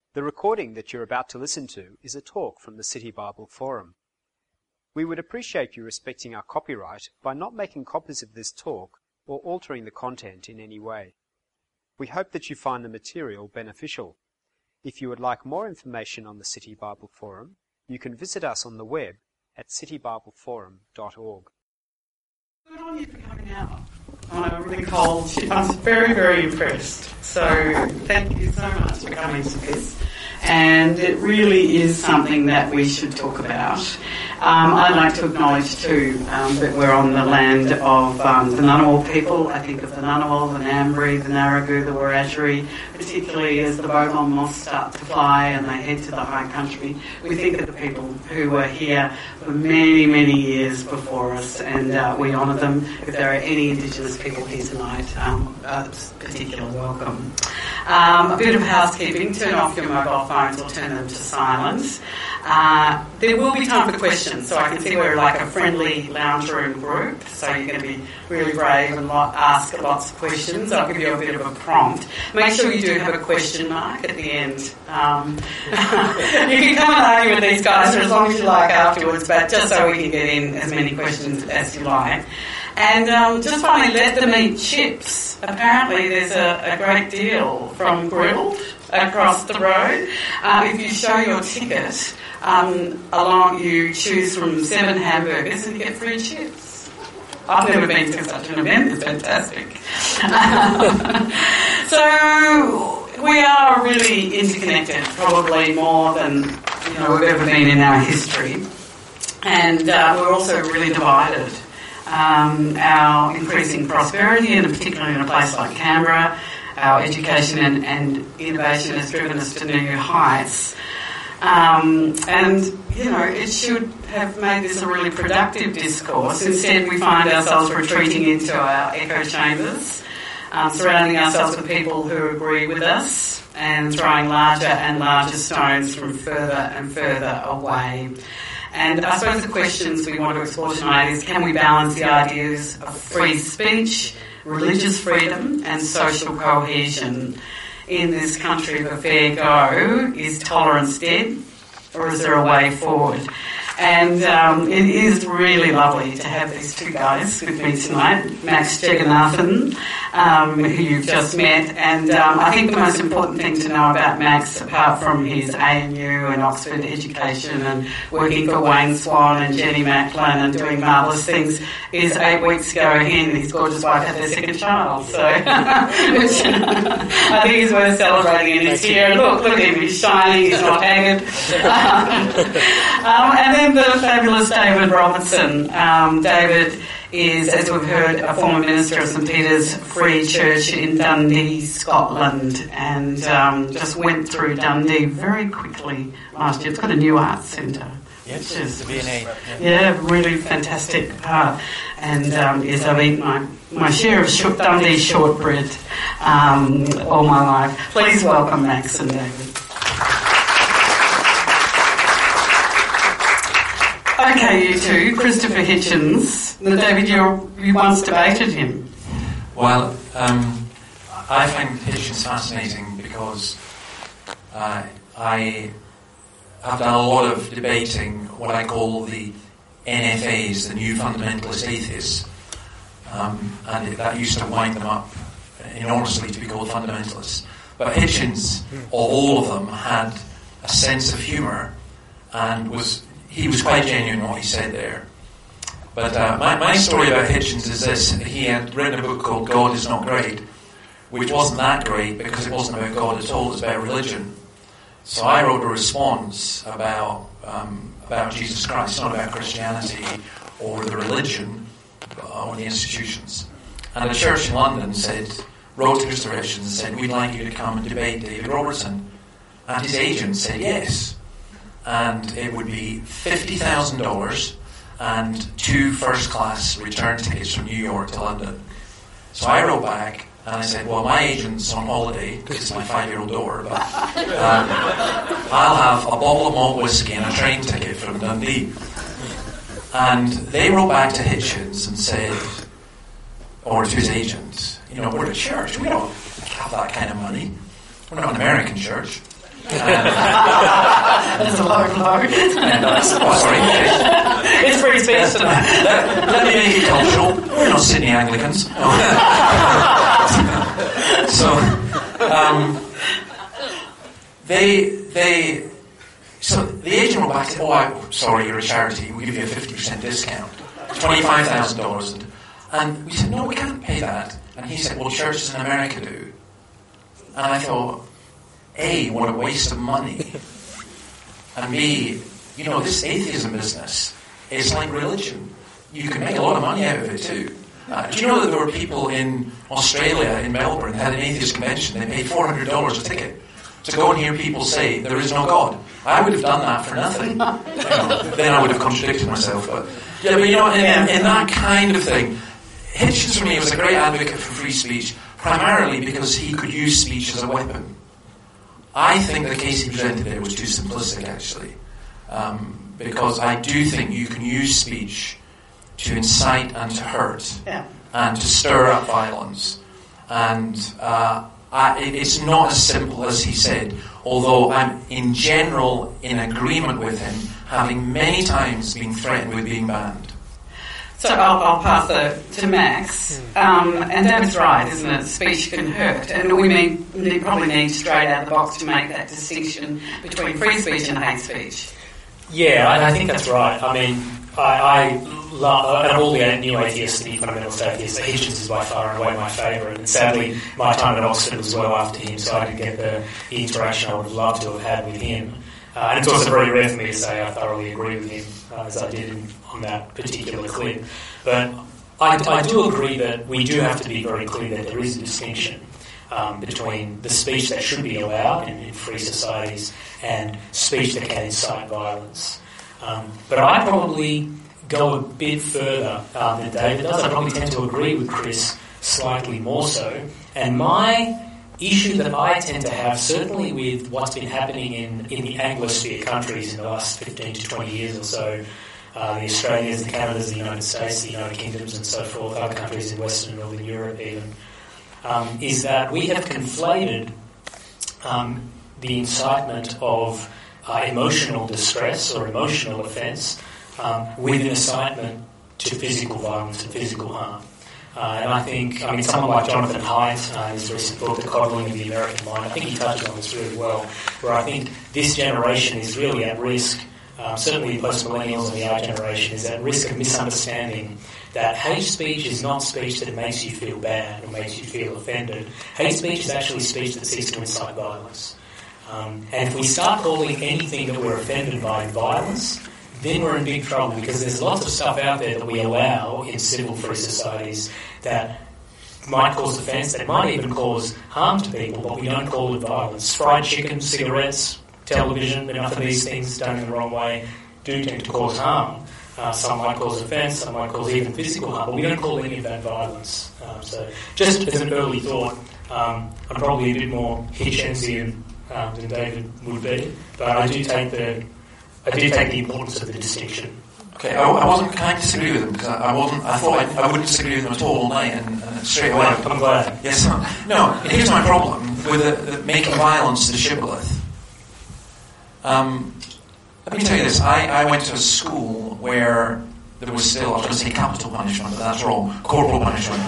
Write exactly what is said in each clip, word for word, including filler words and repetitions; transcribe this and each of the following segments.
The recording that you're about to listen to is a talk from the City Bible Forum. We would appreciate you respecting our copyright by not making copies of this talk or altering the content in any way. We hope that you find the material beneficial. If you would like more information on the City Bible Forum, you can visit us on the web at city bible forum dot org. Good on you for coming out on a really cold ship. I was very, very impressed. So thank you so much for coming to this. And it really is something that we should talk about. Um, I'd like to acknowledge too um, that we're on the land of um, the Ngunnawal people. I think of the Ngunnawal, the Ngambri, the Naragu, the Wiradjuri, particularly as the Bogong moths start to fly and they head to the high country. We think of the people who were here for many, many years before us, and uh, we honour them. If there are any Indigenous people here tonight, um, uh, particular welcome. Um, a bit of housekeeping. Turn off your mobile phones or turn them to silent. Uh, there will be time for questions, so I can see we're like a friendly lounge room group, so you're going to be really brave and lot, ask lots of questions. I'll give you a bit of a prompt. Make sure you do have a question mark at the end. Um, you can come and argue with these guys for as long as you like afterwards, but just so we can get in as many questions as you like. And um, just finally, let them eat chips. Apparently there's a, a great deal from Grilled across the road. Uh, if you show your ticket, um, along you choose from seven hamburgers and you get free chips. I've never been to such an event. It's fantastic. So we are really interconnected, probably more than you know we've ever been in our history, and uh, we're also really divided. Um, our increasing prosperity, and particularly in a place like Canberra, our education and, and innovation has driven us to new heights. Um, and, you know, it should have made this a really productive discourse. Instead, we find ourselves retreating into our echo chambers, um, surrounding ourselves with people who agree with us and throwing larger and larger stones from further and further away. And I suppose the questions we want to explore tonight is, can we balance the ideas of free speech, religious freedom and social cohesion in this country of a fair go? Is tolerance dead, or is there a way forward? And um, it is really lovely to have these two guys with me tonight, Max Jagannathan, um, who you've just met. And um, I think the most important thing to know about Max, apart from his A N U and Oxford education and working for Wayne Swan and Jenny Macklin and doing marvellous things, is eight weeks ago he and his gorgeous wife had their second child. So which, I think is worth celebrating, and he's here. Look, look at him, he's shining, he's not haggard. um, and then the fabulous David Robertson. Um, David is, as we've heard, a former minister of St Peter's Free Church in Dundee, Scotland, and um, just went through Dundee very quickly last year. It's got a new arts centre. Yes, which is, the V and A. Yeah, really fantastic part. And um, yes, I've eaten my, my share of short, Dundee shortbread um, all my life. Please welcome Max and David. Okay, you two, Christopher Hitchens. Now, David, you you once debated him. Well, um, I find Hitchens fascinating because uh, I have done a lot of debating what I call the N F As, the New Fundamentalist Atheists, um, and that used to wind them up enormously to be called fundamentalists. But Hitchens, of all of them, had a sense of humour and was... He was quite genuine in what he said there. But uh, my, my story about Hitchens is this. He had written a book called God is Not Great, which wasn't that great because it wasn't about God at all, it was about religion. So I wrote a response about um, about Jesus Christ, not about Christianity or the religion or the institutions. And a church in London said, wrote to Christopher Hitchens and said, we'd like you to come and debate David Robertson. And his agent said yes. And it would be fifty thousand dollars and two first-class return tickets from New York to London. So I wrote back and I said, well, my agent's on holiday because it's my five-year-old daughter, but um, I'll have a bottle of malt whiskey and a train ticket from Dundee. And they wrote back to Hitchens and said, or to his agent, you know, we're a church, we don't have that kind of money. We're not an American church. That's a low blow. And I said, oh, sorry. It's free speech tonight. Let, let me make it cultural. We're not Sydney Anglicans. So, um, they, they, so the agent wrote back and said, oh, I, sorry, you're a charity. We'll give you a fifty percent discount. twenty-five thousand dollars. And we said, no, we can't pay that. And he said, well, churches in America do. And I thought, A, what a waste of money. And B, you know, this atheism business is like religion. You can make a lot of money out of it too. Uh, do you know that there were people in Australia, in Melbourne, had an atheist convention, they paid four hundred dollars a ticket to go and hear people say there is no God. I would have done that for nothing. You know, then I would have contradicted myself. But yeah, but you know, in, in that kind of thing, Hitchens for me was a great advocate for free speech, primarily because he could use speech as a weapon. I think the case he presented there was too simplistic, actually, um, because I do think you can use speech to incite and to hurt, yeah. and to stir up violence. And uh, I, it, it's not as simple as he said, although I'm in general in agreement with him, having many times been threatened with being banned. So I'll, I'll pass it to Max. Um, and David's right, isn't it? Speech can hurt. And we need, need, probably need straight out of the box to make that distinction between free speech and hate speech. Yeah, I, I think that's right. I mean, I, I love, out of all the new atheists, the fundamentalist atheists, Hitchens is by far and away my favourite. And sadly, my time at Oxford was well after him, so I didn't get the, the interaction I would have loved to have had with him. Uh, and it's also very rare for me to say I thoroughly agree with him, uh, as I did in, on that particular clip. But I, I do agree that we do have to be very clear that there is a distinction um, between the speech that should be allowed in, in free societies and speech that can incite violence. Um, but I probably go a bit further um, than David does. I probably tend to agree with Chris slightly more so. And my issue that I tend to have, certainly with what's been happening in, in the Anglosphere countries in the last fifteen to twenty years or so, uh, the Australias, the Canadas, the United States, the United Kingdoms and so forth, other countries in Western and Northern Europe even, um, is that we have conflated um, the incitement of uh, emotional distress or emotional offence um, with an incitement to physical violence and physical harm. Uh, and I think, I mean, someone like Jonathan Haidt, uh, his recent book, The Coddling of the American Mind, I think he touched on this really well, where I think this generation is really at risk, um, certainly post-millennials and the our generation, is at risk of misunderstanding that hate speech is not speech that makes you feel bad or makes you feel offended. Hate speech is actually speech that seeks to incite violence. Um, and if we start calling anything that we're offended by violence, then we're in big trouble, because there's lots of stuff out there that we allow in civil free societies that might cause offence, that might even cause harm to people, but we don't call it violence. Fried chicken, cigarettes, television, enough of these things done in the wrong way do tend to cause harm. Uh, some might cause offence, some might cause even physical harm, but we don't call any of that violence. Um, so just as an early thought, um, I'm probably a bit more Hitchensian um, than David would be, but I do take the I do take the importance of the distinction. Okay, I, I wasn't kind of disagree with him, because I, I wasn't. I thought I, I wouldn't disagree with him at all all night, and, and straight away. I'm glad. Yes. No. Here's my problem with the, the making violence the shibboleth. Um, let me tell you this. I, I went to a school where there was still, I was going to say capital punishment, but that's wrong. Corporal punishment.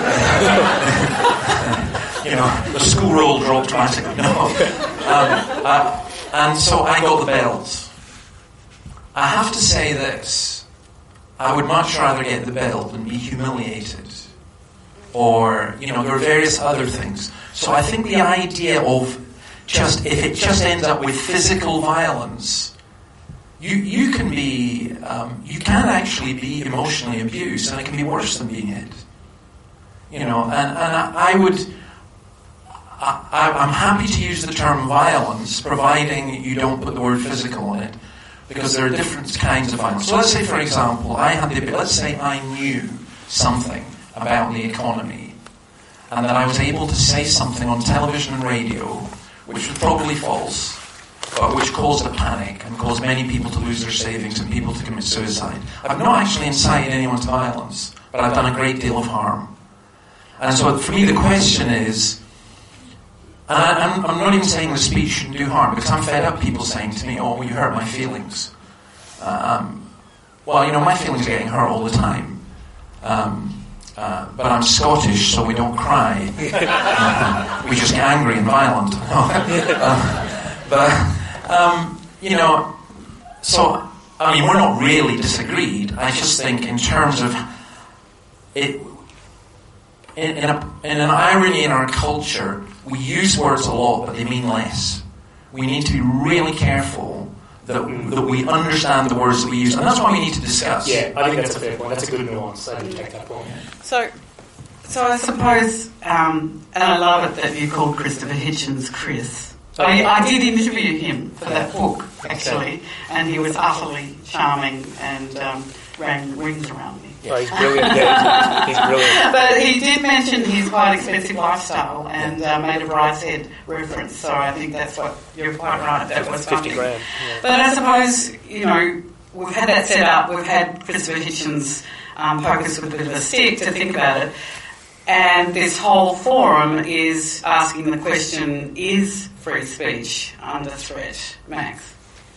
You know, the school roll dropped dramatically. No. Um, uh, and so I got the bells. I have to say this, I would much rather get the belt than be humiliated. Or, you know, there are various other things. So I think the idea of just, if it just ends up with physical violence, you you can be, um, you can actually be emotionally abused, and it can be worse than being hit. You know, and, and I, I would, I, I'm happy to use the term violence, providing you don't put the word physical in it. Because there are different kinds of violence. So let's say, for example, I had the, let's say I knew something about the economy, and that I was able to say something on television and radio, which was probably false, but which caused a panic and caused many people to lose their savings and people to commit suicide. I've not actually incited anyone to violence, but I've done a great deal of harm. And so for me the question is, And I, I'm, I'm not even saying the speech shouldn't do harm, because I'm fed up people saying to me, oh, well, you hurt my feelings. Um, well, you know, my feelings are getting hurt all the time. Um, uh, but I'm Scottish, so we don't cry. uh, we just get angry and violent. uh, but, um, you know, so, I mean, we're not really disagreed. I just think in terms of it, in, in, a, in an irony in our culture, we use words a lot, but they mean less. We need to be really careful that, that we understand the words that we use, and that's what we need to discuss. Yeah, I think that's a fair point. That's a good nuance. I do take that point. So, so I suppose, um, and I love it that you called Christopher Hitchens Chris. I, I did interview him for that book, actually, and he was utterly charming and um, ran rings around me. Oh, he's brilliant. Yeah, he's brilliant. But he did mention his quite expensive lifestyle and uh, made a Brideshead reference. So I think that's what you're quite right. That was fifty funny. grand. Yeah. But I suppose, you know, we've had that set up. We've had Christopher Hitchens um, poke us with a bit of a stick to think about it. And this whole forum is asking the question: is free speech under threat, Max?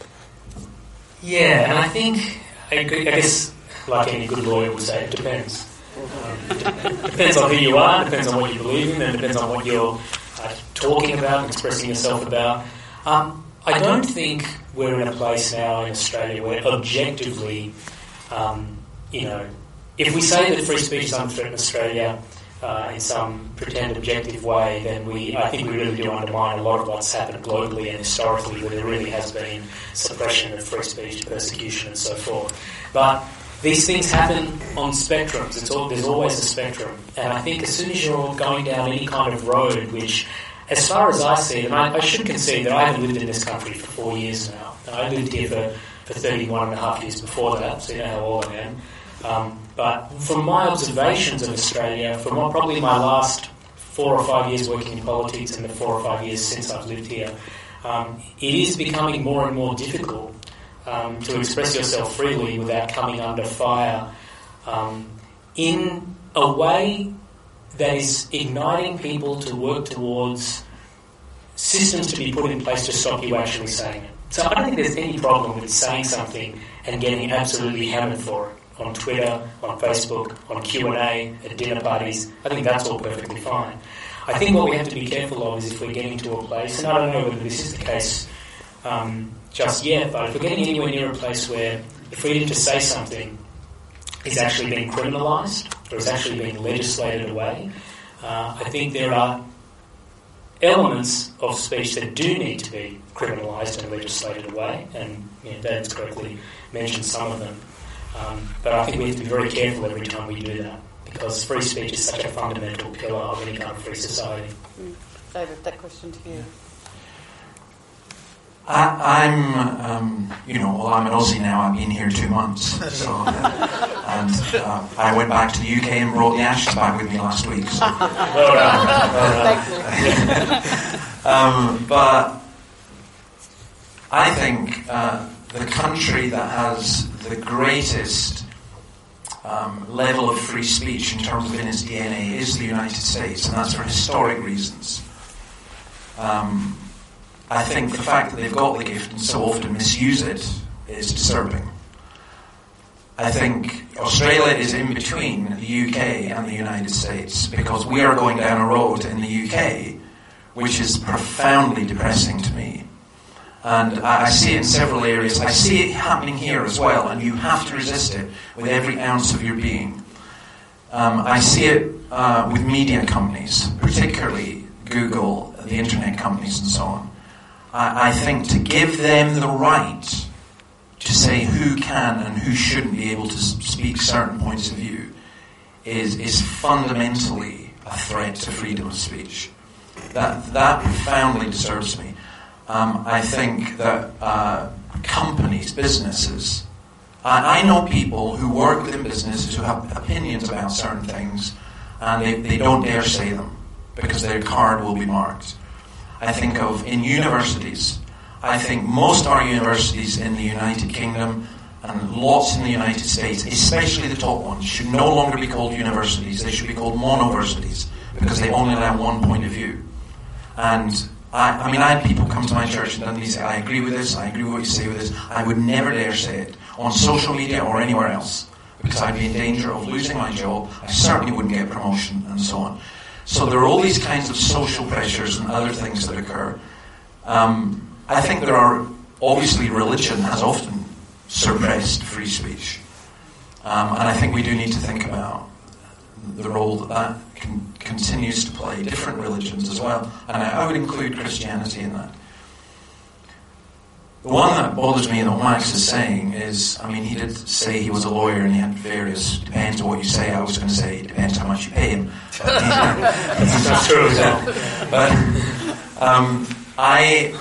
Yeah, and I think I guess. Like any good lawyer would say, it depends. Um, it depends on who you are, it depends on what you believe in, and it depends on what you're uh, talking about and expressing yourself about. Um, I don't think we're in a place now in Australia where objectively, um, you know, if we say that free speech is under threat in Australia uh, in some pretend objective way, then we, I think we really do undermine a lot of what's happened globally and historically, where there really has been suppression of free speech, persecution, and so forth. But these things happen on spectrums. It's all, there's always a spectrum. And I think as soon as you're going down any kind of road, which, as far as I see it, and I, I should concede that I haven't lived in this country for four years now. I lived here for, for thirty-one and a half years before that, so you know how old I am. Um, but from my observations of Australia, from what, probably my last four or five years working in politics and the four or five years since I've lived here, um, it is becoming more and more difficult Um, to express yourself freely without coming under fire um, in a way that is igniting people to work towards systems to be put in place to stop you actually saying it. So I don't think there's any problem with saying something and getting absolutely hammered for it on Twitter, on Facebook, on Q and A, at dinner parties. I think that's all perfectly fine. I think what we have to be careful of is if we're getting to a place, and I don't know whether this is the case um, just yet, but if we're getting anywhere near a place where the freedom to say something is actually being criminalised or is actually being legislated away, uh, I think there are elements of speech that do need to be criminalised and legislated away, and you know, Dan's correctly mentioned some of them. Um, but I think we have to be very careful every time we do that, because free speech is such a fundamental pillar of any kind of free society. Mm. David, that question to you. I, I'm, um, you know, well, I'm an Aussie now. I've been here two months, so uh, and uh, I went back to the U K and brought the Ashes back with me last week. So. Well done. Well done. um, but I think uh, the country that has the greatest um, level of free speech in terms of in its D N A is the United States, and that's for historic reasons. Um, I think the fact that they've got the gift and so often misuse it is disturbing. I think Australia is in between the U K and the United States, because we are going down a road in the U K which is profoundly depressing to me. And I see it in several areas. I see it happening here as well, and you have to resist it with every ounce of your being. Um, I see it uh, with media companies, particularly Google, the internet companies and so on. I think to give them the right to say who can and who shouldn't be able to speak certain points of view is is fundamentally a threat to freedom of speech. That that profoundly disturbs me. Um, I think that uh, companies, businesses, I, I know people who work within businesses who have opinions about certain things, and they, they don't dare say them because their card will be marked. I think of in universities. I think most of our universities in the United Kingdom and lots in the United States, especially the top ones, should no longer be called universities. They should be called monoversities, because they only allow one point of view. And I, I mean, I had people come to my church in Dundee say, I agree with this, I agree with what you say with this. I would never dare say it on social media or anywhere else, because I'd be in danger of losing my job. I certainly wouldn't get promotion and so on. So there are all these kinds of social pressures and other things that occur. Um, I think there are, obviously religion has often suppressed free speech. Um, and I think we do need to think about the role that that can, continues to play, different religions as well. And I, I would include Christianity in that. The one that bothers me that Max is saying is, I mean, he did say he was a lawyer and he had various, depends on what you say. I was going to say, it depends how much you pay him. But, That's true as well. But um, I,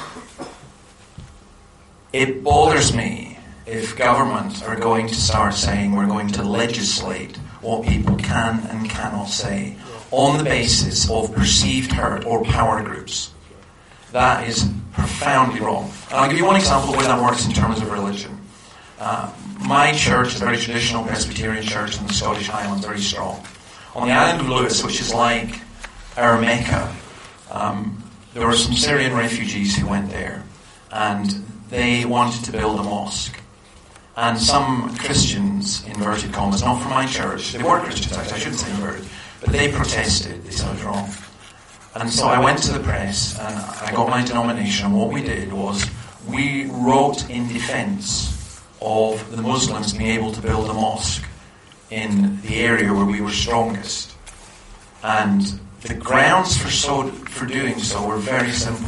it bothers me if government are going to start saying we're going to legislate what people can and cannot say on the basis of perceived hurt or power groups. That is profoundly wrong. And I'll give you one example of where that works in terms of religion. Uh, my church is a very traditional Presbyterian church in the Scottish Highlands, very strong. On the island of Lewis, which is like our Mecca, um, there were some Syrian refugees who went there, and they wanted to build a mosque. And some Christians, inverted commas, not from my church, they were Christians, actually, I shouldn't say inverted, but they protested. They said it was wrong. And so I went to the press and I got my denomination, and what we did was we wrote in defence of the Muslims being able to build a mosque in the area where we were strongest. And the grounds for so for doing so were very simple.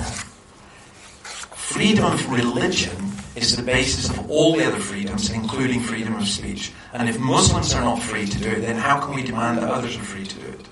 Freedom of religion is the basis of all the other freedoms, including freedom of speech. And if Muslims are not free to do it, then how can we demand that others are free to do it?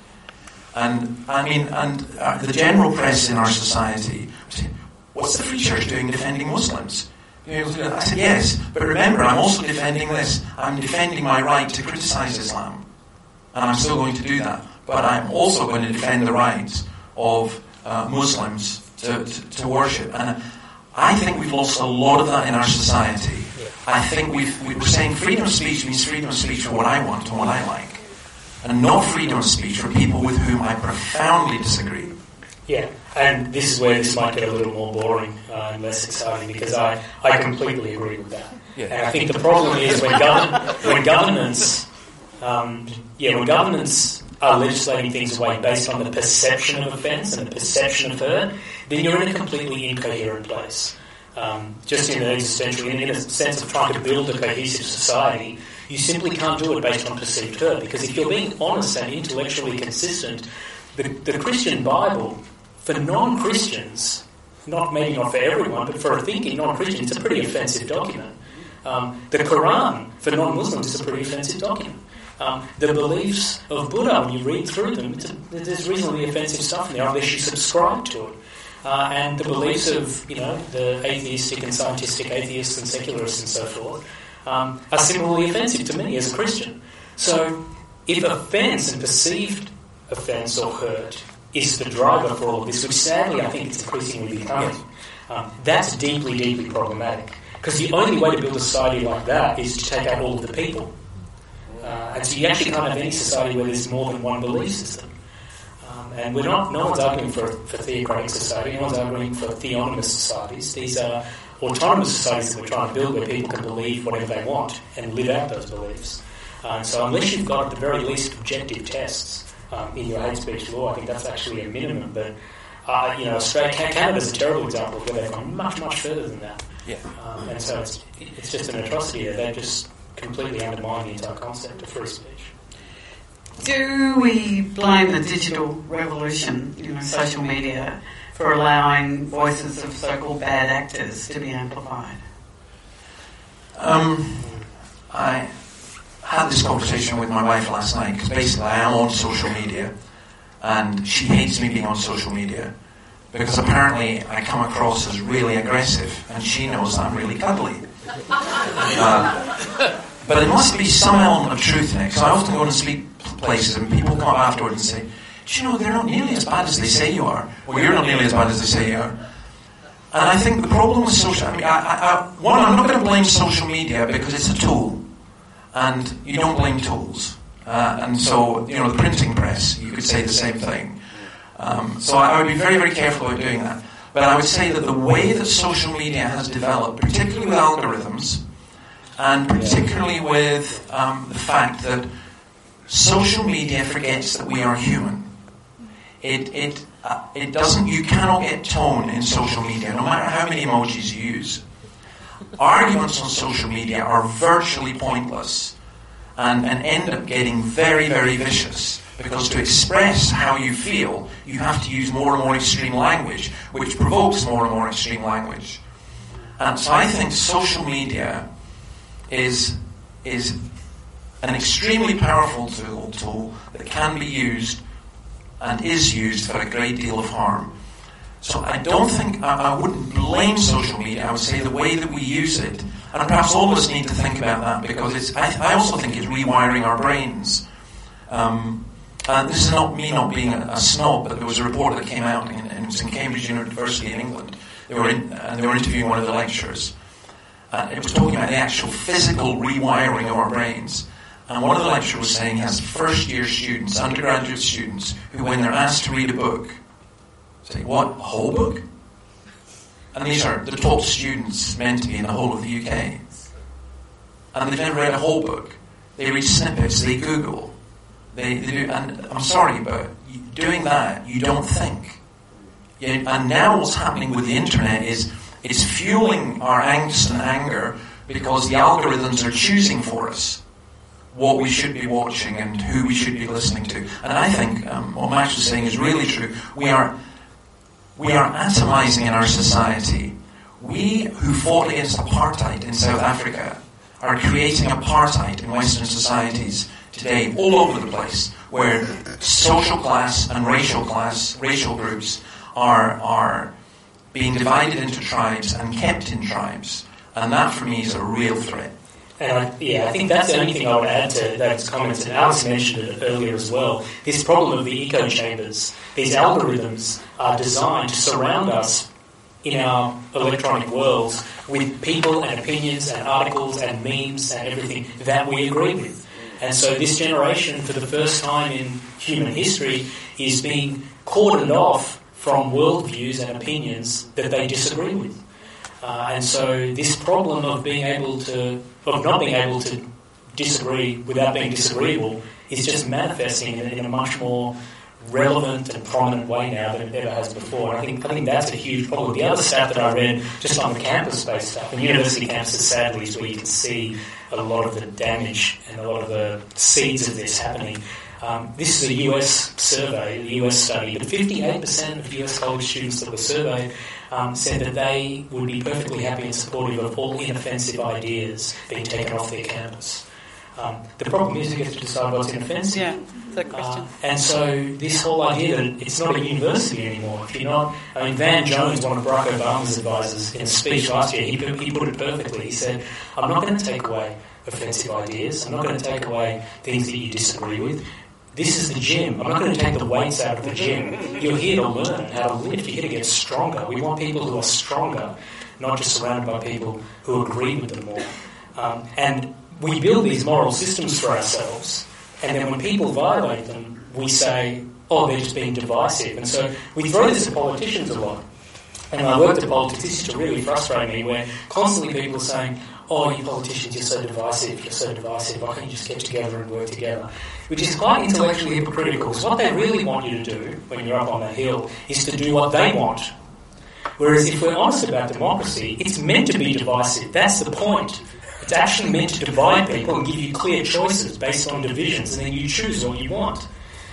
And I mean, and uh, the general press in our society, what's the Free Church doing defending Muslims? You know, I said, yes, but remember, I'm also defending this. I'm defending my right to criticise Islam. And I'm still going to do that. But I'm also going to defend the rights of uh, Muslims to, to, to worship. And I think we've lost a lot of that in our society. I think we've, we're saying freedom of speech means freedom of speech for what I want and what I like. And not freedom of speech for people with whom I profoundly disagree. Yeah, and this is where this might get a little more boring uh, and less exciting, because I, I completely agree with that. Yeah. And I think the problem is when, govern, when governments, um, yeah, when governments are legislating things away based on the perception of offence and the perception of hurt, then you're in a completely incoherent place. Um, just in an existential, in, in a sense of trying to build a cohesive society, you simply can't do it based on perceived hurt, because if you're being honest and intellectually consistent, the, the Christian Bible, for non-Christians, not maybe not for everyone, but for a thinking non-Christian, it's a pretty offensive document. Um, the Quran, for non-Muslims, is a pretty offensive document. Um, the beliefs of Buddha, when you read through them, it's a, there's reasonably offensive stuff in there unless you subscribe to it. Uh, and the beliefs of, you know, the atheistic and scientistic atheists and secularists and so forth, Um, are similarly offensive to me as a Christian. So, if offence and perceived offence or hurt is the driver for all of this, which sadly I think it's increasingly becoming, um, that's deeply, deeply problematic. Because the only way to build a society like that is to take out all of the people. Uh, and so you actually can't have any society where there's more than one belief system. Um, and we're not, no one's arguing for, for theocratic society, no one's arguing for theonomous societies. These are autonomous societies that we're trying to build where people can believe whatever they want and live out those beliefs. Um, so unless you've got at the very least objective tests um, in your hate speech law, I think that's actually a minimum. But uh, you know, Australia, Canada's a terrible example of where they've gone much, much further than that. Yeah. Um, and so it's, it's just an atrocity. They just completely undermine the entire concept of free speech. Do we blame the digital revolution, you know, social media, for allowing voices of so-called bad actors to be amplified? Um, I had this conversation with my wife last night, because basically I am on social media, and she hates me being on social media, because apparently I come across as really aggressive, and she knows I'm really cuddly. Uh, but there must be some element of truth in it, because I often go and speak places, and people come up afterwards and say, do you know, they're not nearly as bad as they say you are. Or you're not nearly as bad as they say you are. And I think the problem with social... I mean, I, I, I, one, I'm not going to blame social media because it's a tool. And you don't blame tools. Uh, and so, you know, the printing press, you could say the same thing. Uh, Um, so I, I would be very, very careful about doing that. But I would say that the way that social media has developed, particularly with algorithms, and particularly with um, the fact that social media forgets that we are human. It it uh, it doesn't. You cannot get tone in social media, no matter how many emojis you use. Arguments on social media are virtually pointless, and, and end up getting very, very vicious. Because to express how you feel, you have to use more and more extreme language, which provokes more and more extreme language. And so I think social media is is an extremely powerful tool, tool that can be used and is used for a great deal of harm. So I don't think, I, I wouldn't blame social media. I would say the way that we use it, and perhaps all of us need to think about that, because it's, I, I also think it's rewiring our brains. Um, and this is not me not being a, a snob, but there was a report that came out, in, in, it was in Cambridge University in England. They were in, and they were interviewing one of the lecturers. Uh, it was talking about the actual physical rewiring of our brains. And one of the lecturers was saying he has first-year students, undergraduate students, who when they're asked to read a book, say, what, a whole book? And these are the top students meant to be in the whole of the U K. And they've never read a whole book. They read snippets, they Google. They, they do, and I'm sorry, but doing that, you don't think. You know, and now what's happening with the internet is it's fueling our angst and anger because the algorithms are choosing for us what we should be watching and who we should be listening to. And I think um, what Max was saying is really true. We are we are atomizing in our society. We who fought against apartheid in South Africa are creating apartheid in Western societies today all over the place, where social class and racial class, racial groups are are being divided into tribes and kept in tribes. And that for me is a real threat. And I, yeah, I think that's the only thing I would add to those comments, and Alex mentioned it earlier as well. This problem of the echo chambers. These algorithms are designed to surround us in our electronic worlds with people and opinions and articles and memes and everything that we agree with. And so this generation, for the first time in human history, is being cordoned off from worldviews and opinions that they disagree with. Uh, and so this problem of being able to, of not being able to disagree without being disagreeable is just manifesting in, in a much more relevant and prominent way now than it ever has before. And I think I think that's a huge problem. The other stat that I read just on the campus-based stuff, and university campuses sadly is where you can see a lot of the damage and a lot of the seeds of this happening. Um, this is a U S survey, a U S study, but fifty-eight percent of U S college students that were surveyed um, said that they would be perfectly happy and supportive of all inoffensive ideas being taken off their campus. Um, the problem is you get to decide what's inoffensive. Yeah, that's a question. Uh, and so this whole idea that it's not a university anymore. If you're not, I mean, Van Jones, one of Barack Obama's advisors, in a speech last year, he, he put it perfectly. He said, I'm not going to take away offensive ideas. I'm not going to take away things that you disagree with. This is the gym. I'm not going to take the weights out of the gym. You're here to learn how to lift. You're here to get stronger. We want people who are stronger, not just surrounded by people who agree with them more. Um, and we build these moral systems for ourselves, and then when people violate them, we say, oh, they're just being divisive. And so we throw this at politicians a lot. And I worked at politics, this used to really frustrate me, where constantly people are saying, oh, you politicians, you're so divisive, you're so divisive, why can't you just get together and work together? Which is quite intellectually hypocritical, because what they really want you to do when you're up on the hill is to do what they want. Whereas if we're honest about democracy, it's meant to be divisive. That's the point. It's actually meant to divide people and give you clear choices based on divisions, and then you choose what you want.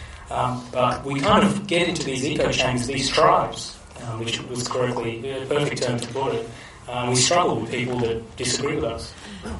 Um, but we kind of get into these echo chambers, these tribes, um, which was correctly a perfect term to put it. Um, we struggle with people that disagree with us.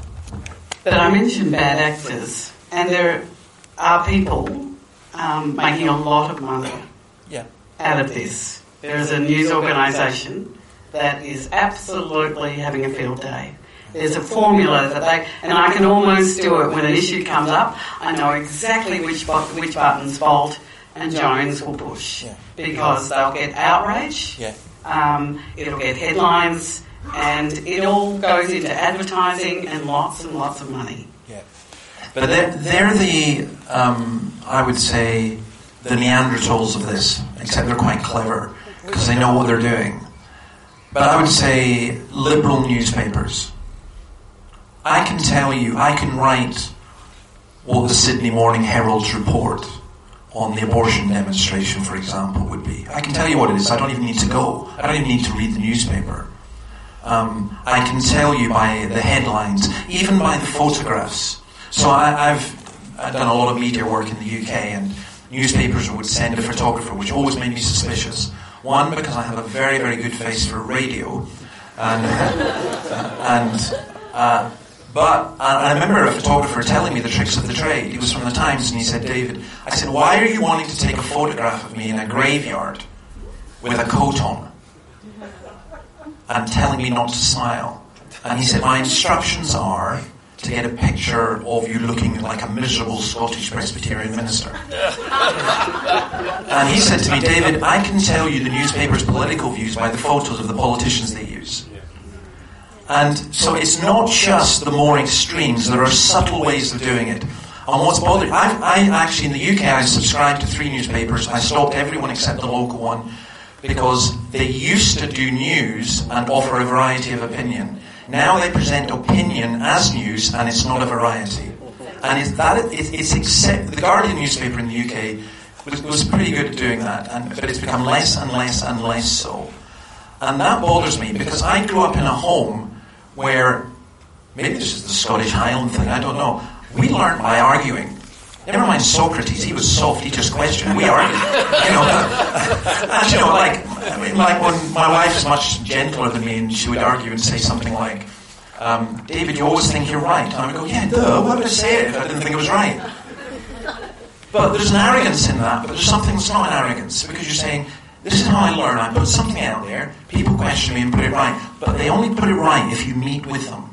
But I mentioned bad actors, and there are people um, making a lot of money yeah. out of this. There is a news organisation that is absolutely having a field day. There's a formula that they, and I can almost do it when an issue comes up. I know exactly which which buttons Bolt and Jones will push yeah. because they'll get outrage. Yeah. Um, it'll get headlines, and it all goes into advertising and lots and lots of money. Yeah. But they're, they're the, um, I would say, the Neanderthals of this, except they're quite clever because they know what they're doing. But I would say liberal newspapers. I can tell you, I can write what the Sydney Morning Herald's report on the abortion demonstration, for example, would be. I can tell you what it is. I don't even need to go. I don't even need to read the newspaper. Um, I can tell you by the headlines, even by the photographs. So I, I've, I've done a lot of media work in the U K, and newspapers would send a photographer, which always made me suspicious. One, because I have a very, very good face for radio, and, and uh, but I remember a photographer telling me the tricks of the trade. He was from the Times, and he said, David, I said, why are you wanting to take a photograph of me in a graveyard with a coat on and telling me not to smile? And he said, my instructions are to get a picture of you looking like a miserable Scottish Presbyterian minister. And he said to me, David, I can tell you the newspaper's political views by the photos of the politicians they use. And so it's not just the more extremes, there are subtle ways of doing it. And what's bothering, I, I actually, in the U K, I subscribed to three newspapers. I stopped everyone except the local one because they used to do news and offer a variety of opinion. Now they present opinion as news, and it's not a variety. And it's that it, it's except the Guardian newspaper in the U K was, was pretty good at doing that, and, but it's become less and less and less so. And that bothers me because I grew up in a home where, maybe this is the Scottish Highland thing, I don't know, we learned by arguing. Never mind Socrates, he was soft, he just questioned, we argued. You know, and you know, like, I mean, like when my wife's much gentler than me and she would argue and say something like, um, David, you always think you're right. And I would go, yeah, duh, why would I say it if I didn't think it was right? But there's an arrogance in that, but there's something that's not an arrogance, because you're saying, this is how I learn. I put something out there, people question me and put it right. But they only put it right if you meet with them.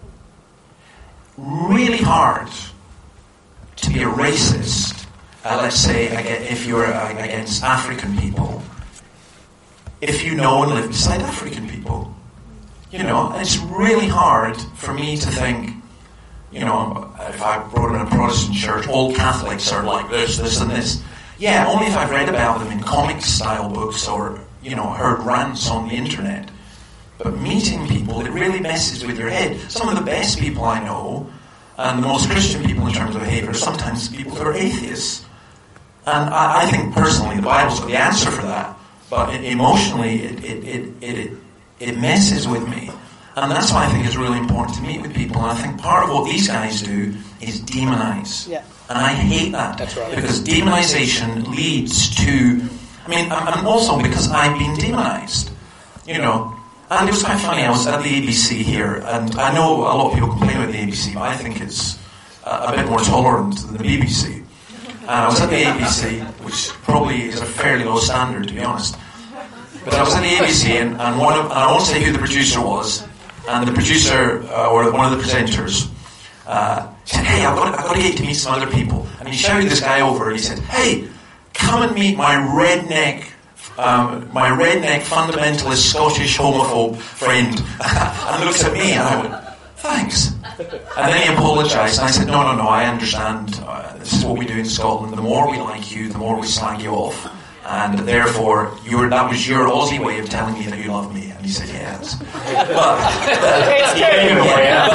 Really hard to be a racist, uh, let's say, if you're against African people, if you know and live beside African people. You know, and it's really hard for me to think, you know, if I brought in a Protestant church, all Catholics are like this, this and this. Yeah, only if I've read about them in comic-style books or, you know, heard rants on the internet. But meeting people, it really messes with your head. Some of the best people I know, and the most Christian people in terms of behaviour, are sometimes people who are atheists. And I, I think, personally, the Bible's got the answer for that. But it, emotionally, it, it, it, it, it messes with me. And that's why I think it's really important to meet with people. And I think part of what these guys do is demonise. Yeah. And I hate that. That's right. Because demonisation leads to... I mean, and also because I've been demonised. You know, and it was quite funny. I was at the A B C here, and I know a lot of people complain about the A B C, but I think it's a, a bit more tolerant than the B B C. And I was at the A B C, which probably is a fairly low standard, to be honest. But I was at the A B C, and, and, one of, and I won't say who the producer was, and the producer, uh, or one of the presenters, uh, said, hey, I've got, to, I've got to get to meet some other people. And he shouted this guy over, and he said, hey, come and meet my redneck, um, my redneck fundamentalist Scottish homophobe friend. And he looks at me, and I went, thanks. And then he apologised, and I said, no, no, no, I understand. Uh, this is what we do in Scotland. The more we like you, the more we slag you off. And therefore, you were, that was your Aussie way of telling me that you love me. And he said, yes. But, it's anyway, yeah.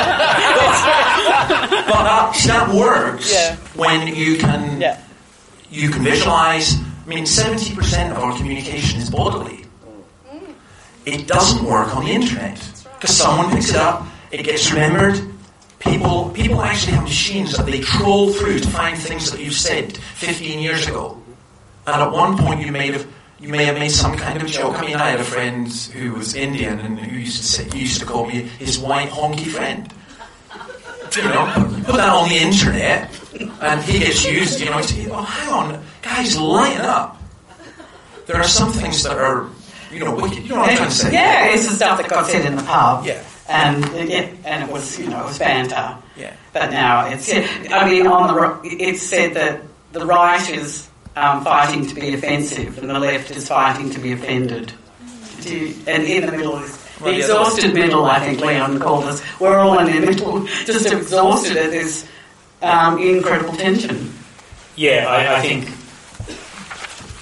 but, but that, that works yeah. when you can, yeah. you can visualise. I mean, seventy percent of our communication is bodily. It doesn't work on the internet. Because someone picks it up, it gets remembered. People, people actually have machines that they troll through to find things that you've said fifteen years ago. And at one point you may have you may have made some kind of joke. I mean, I had a friend who was Indian and who used to say, he used to call me his white honky friend. You know, put that on the internet, and he gets used. You know, say, oh, hang on, guys, lighten up. There are some things that are, you know, wicked. You know what I'm trying to say? Yeah, it's the stuff that got said in the pub. Yeah. And it, and it was, you know, it was banter. Yeah. But now it's, I mean, on the it's said that the right is um, fighting to be offensive and the left is fighting to be offended. Do you, and in the middle is the well, exhausted yeah, middle. I think Leon called us. We're all in the middle, just exhausted at this um, incredible tension. Yeah, I, I think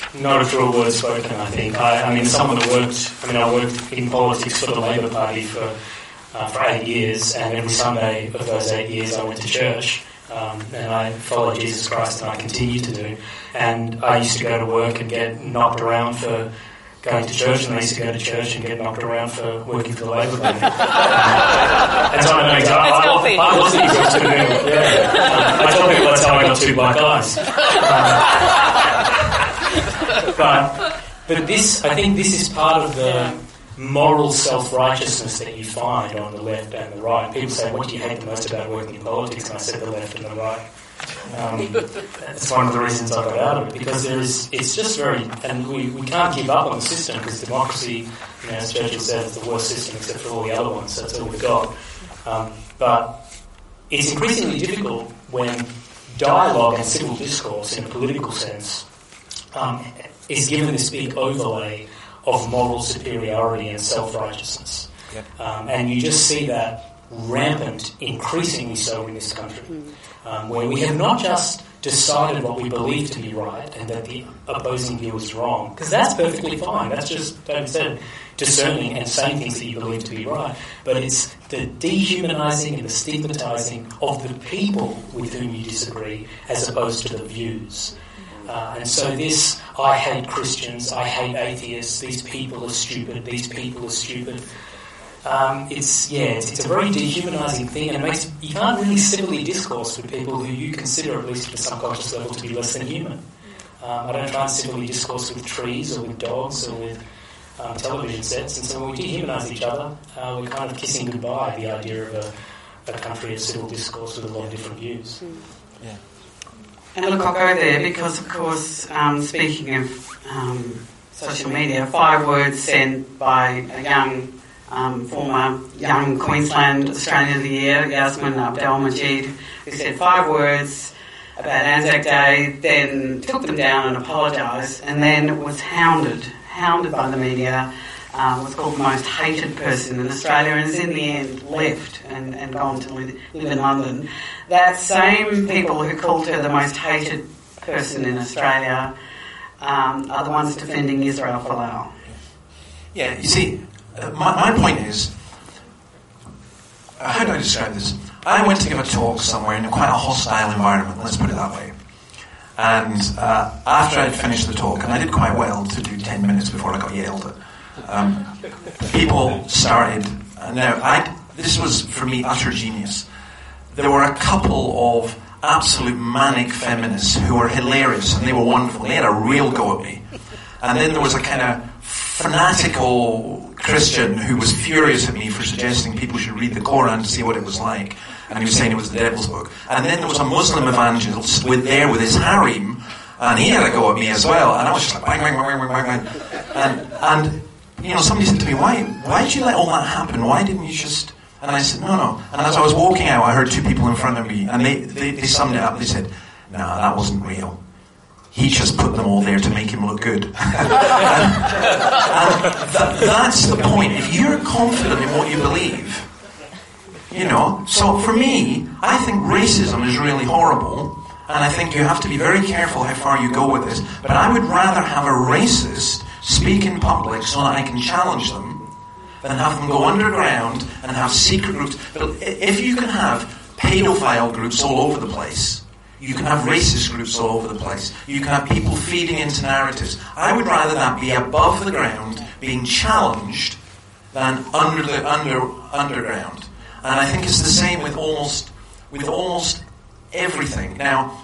not a true word spoken, I think. I, I mean, someone that worked, I mean, I worked in politics for the Labor Party for uh, for eight years, and every Sunday of those eight years I went to church, um, and I followed Jesus Christ, and I continue to do. And I used to go to work and get knocked around for going to church, and I used to go to church and get knocked around for working for the Labor Party. And so I know exactly. I, I, I wasn't exhausted at all. Yeah. I tell people that's how I got two black eyes. Um, but, but this, I think this is part of the moral self-righteousness that you find on the left and the right. People say, what do you hate the most about working in politics? And I said the left and the right. Um, that's one of the reasons I got out of it, because there is, it's just very, and we, we can't give up on the system, because democracy, you know, as Churchill said, is the worst system except for all the other ones. That's all we've got. Um, but it's increasingly difficult when dialogue and civil discourse, in a political sense, um, is given this big overlay of moral superiority and self-righteousness. Yep. Um, and you just see that rampant, increasingly so in this country, um, where we have not just decided what we believe to be right and that the opposing view is wrong, because that's perfectly fine. That's just, Tony said, discerning and saying things that you believe to be right. But it's the dehumanising and the stigmatising of the people with whom you disagree as opposed to the views. Uh, and so this, I hate Christians, I hate atheists, these people are stupid, these people are stupid. Um, it's yeah, it's, it's a very dehumanising thing, and it makes you can't really civilly discourse with people who you consider, at least at a subconscious level, to be less than human. Um, I don't try and civilly discourse with trees or with dogs or with um, television sets, and so when we dehumanise each other, uh, we're kind of kissing goodbye the idea of a, a country of civil discourse with a lot of different views. Yeah. And look, I'll go there because, of course, um, speaking of um, social media, five words sent by a young. Um, former Young Queensland Australian of the Year, Yasmin Abdel-Majid, who said five words about Anzac Day, then took them down and apologised, and then was hounded, hounded by the media, um, was called the most hated person in Australia, and has in the end left and, and gone to live, live in London. That same people who called her the most hated person in Australia um, are the ones defending Israel Folau. Yeah, you see, Uh, my, my point is, uh, how do I describe this? I went to give a talk somewhere in a quite a hostile environment, let's put it that way. And uh, after I'd finished the talk, and I did quite well to do ten minutes before I got yelled at, um, people started, uh, now I, this was for me utter genius. There were a couple of absolute manic feminists who were hilarious, and they were wonderful. They had a real go at me. And then there was a kind of fanatical Christian who was furious at me for suggesting people should read the Quran to see what it was like, and he was saying it was the devil's book. And then there was a Muslim evangelist with there with his harem, and he had a go at me as well, and I was just like bang, bang, bang, bang, bang, bang. And, and you know, somebody said to me, why why did you let all that happen? Why didn't you just... And I said, no, no. And as I was walking out, I heard two people in front of me, and they, they, they summed it up. They said, no, that wasn't real. He just put them all there to make him look good. and and that, that's the point. If you're confident in what you believe, you know, so for me, I think racism is really horrible, and I think you have to be very careful how far you go with this, but I would rather have a racist speak in public so that I can challenge them than have them go underground and have secret groups. But if you can have paedophile groups all over the place, you can have racist groups all over the place. You can have people feeding into narratives. I would rather that be above the ground, being challenged, than under the under underground. And I think it's the same with almost with almost everything. Now,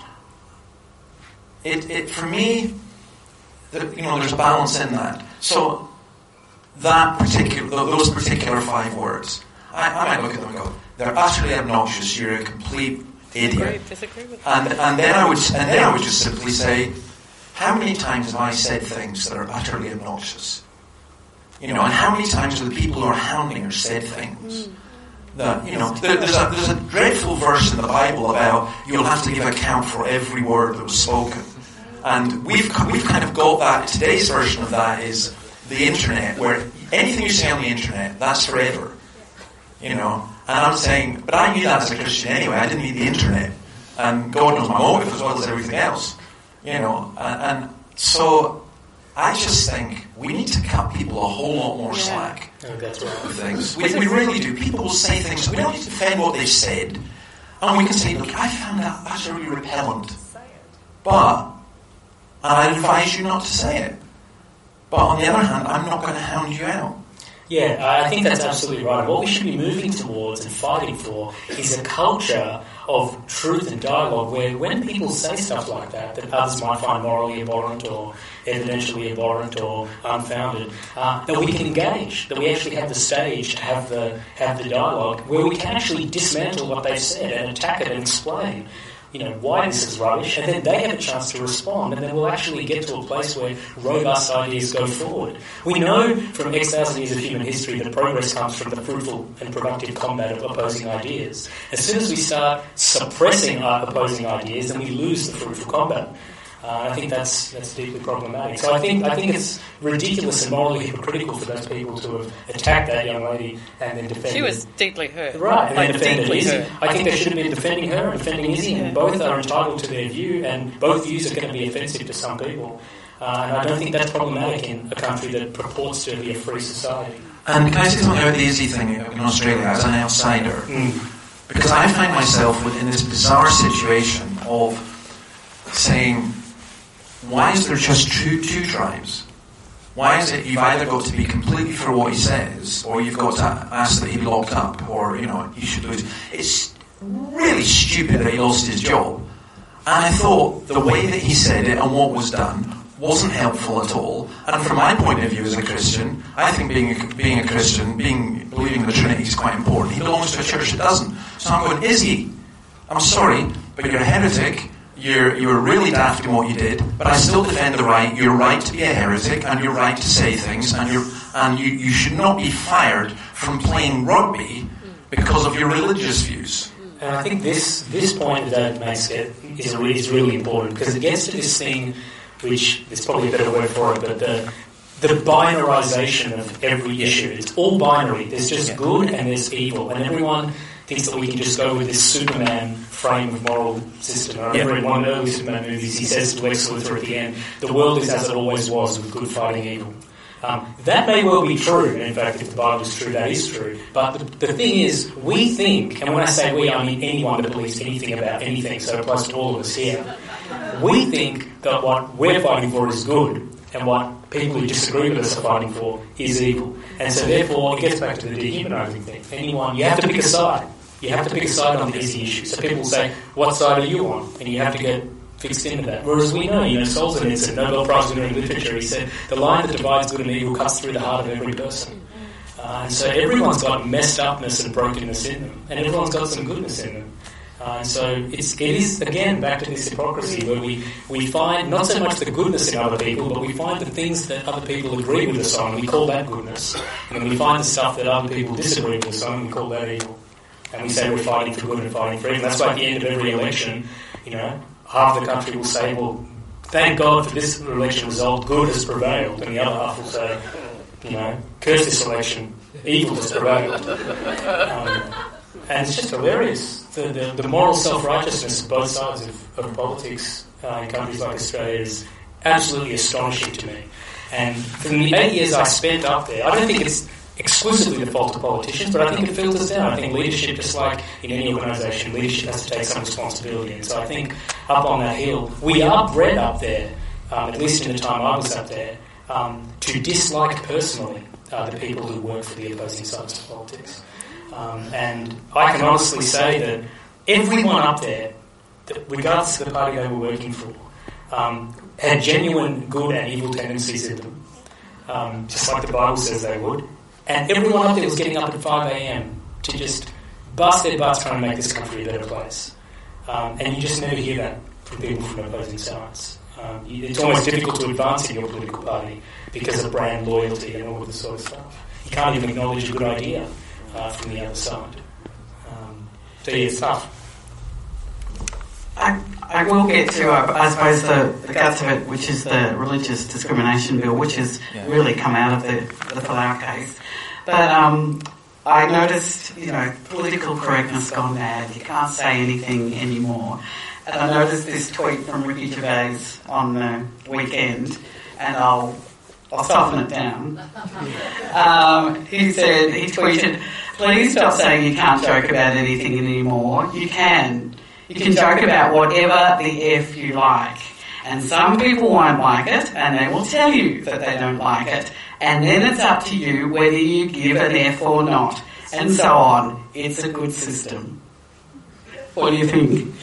it, it for me, the, you know, there's a balance in that. So that particular those particular five words, I, I might look at them and go, they're utterly obnoxious. You're a complete idiot. And and then I would and then I would just simply say, how many times have I said things that are utterly obnoxious? You know, and how many times have the people who are hounding her said things that, you know, there, there's a there's a dreadful verse in the Bible about you'll have to give account for every word that was spoken. And we've we've kind of got that. Today's version of that is the internet, where anything you say on the internet, that's forever. You know. And I'm saying, but I knew that as a Christian anyway. I didn't need the internet, and God knows my motive as well as everything else, you know. And, and so I just think we need to cut people a whole lot more slack Oh, that's right. with things. We, we really do. People will say things, we don't need to defend what they've said, and we can say, look, I found that utterly repellent, but, and I advise you not to say it. But on the other hand, I'm not going to hound you out. Yeah, I think that's absolutely right. What we should be moving towards and fighting for is a culture of truth and dialogue where when people say stuff like that, that others might find morally abhorrent or evidentially abhorrent or unfounded, uh, that we can engage, that we actually have the stage to have the have the dialogue where we can actually dismantle what they've said and attack it and explain, you know, why this is rubbish, and then they have a chance to respond, and then we'll actually get to a place where robust ideas go forward. We know from X thousand years of human history that progress comes from the fruitful and productive combat of opposing ideas. As soon as we start suppressing our opposing ideas, then we lose the fruitful combat. Uh, I think that's that's deeply problematic. So I think I think it's ridiculous and morally hypocritical for those people to have attacked that young lady and then defended. She was deeply hurt. Right, and like then defended deeply Izzy. hurt. I think they should have been defending her and defending Izzy, and both are entitled to their view, and both views are going to be offensive to some people. Uh, and I don't think that's problematic in a country that purports to be a free society. And can I say something about the Izzy thing in Australia as an outsider? Mm. Because I find myself in this bizarre situation of saying, why is there just two, two tribes? Why is it you've either got to be completely for what he says, or you've got to ask that he be locked up, or, you know, he should lose? It's really stupid that he lost his job. And I thought the way that he said it and what was done wasn't helpful at all. And from my point of view as a Christian, I think being a, being a Christian, being believing in the Trinity is quite important. He belongs to a church that doesn't. So I'm going, Izzy, I'm sorry, but you're a heretic. You're, you were really daft in what you did, but I still defend the right. You're right to be a heretic, and you're right to say things, and you're, and you, you should not be fired from playing rugby because of your religious views. And I think this this point that David makes it is, re- is really important, because it gets to this thing, which is probably a better word for it, but the the binarization of every issue. It's all binary. There's just good and there's evil, and everyone thinks that we can just go with this Superman frame of moral system. I remember in one of the early Superman movies, he says to Lex Luthor at the end, the world is as it always was, with good fighting evil. Um, that may well be true, and in fact, if the Bible is true, that is true. But the, the thing is, we think, and when I say we, I mean anyone that believes anything about anything, so it applies to all of us here, we think that what we're fighting for is good, and what people who disagree with us are fighting for is evil. And so therefore, it gets back to the dehumanising thing. Anyone, you have to pick a side. You have to pick a side on these issues. So people will say, what side are you on? And you have to get fixed into that. Whereas we know, you know, Solzhenitsyn, Nobel Prize winner in literature, he said, the line that divides good and evil cuts through the heart of every person. Uh, and so everyone's got messed upness and brokenness in them. And everyone's got some goodness in them. Uh, and so it's, it is, again, back to this hypocrisy where we, we find not so much the goodness in other people, but we find the things that other people agree with us on, we call that goodness. And then we find the stuff that other people disagree with us on, we call that evil. And we say we're fighting for good and fighting for evil. That's why at the end of every election, you know, half the country will say, well, thank God for this election result, good has prevailed. And the other half will say, you know, curse this election, evil has prevailed. Um, and it's just hilarious. The, the, the moral self-righteousness of both sides of, of politics uh, in countries like Australia is absolutely astonishing to me. And from the eight years I spent up there, I don't think it's exclusively the fault of politicians, but I think it filters down. I think leadership, just like in any organisation, leadership has to take some responsibility. And so I think up on that hill, we are bred up there, um, at least in the time I was up there, um, to dislike personally uh, the people who work for the opposing sides of politics. Um, and I can honestly say that everyone up there, that regardless of the party they were working for, um, had genuine good and evil tendencies in them, um, just like the Bible says they would. And everyone up there was getting up at five a.m. to just bust their butts trying to make this country a better place. Um, and you just never hear that from people from opposing sides. Um, you, it's almost difficult to advance in your political party because of brand loyalty and all of this sort of stuff. You can't even acknowledge a good idea uh, from the other side. Um, so yeah, it's tough. I, I will get to, uh, I suppose, the, the guts of it, which is the religious discrimination bill, which has yeah. really come out of the, the Folau case. But um, I noticed, you know, political correctness gone mad. You can't say anything anymore. And I noticed this tweet from Ricky Gervais on the weekend and I'll I'll soften it down. Um, he said, he tweeted, "Please stop saying you can't joke about anything anymore. You can. You can joke about whatever the F you like. And some people won't like it, and they will tell you that they don't like it. And then it's up to you whether you give an F or not. And so on. It's a good system." What do you think?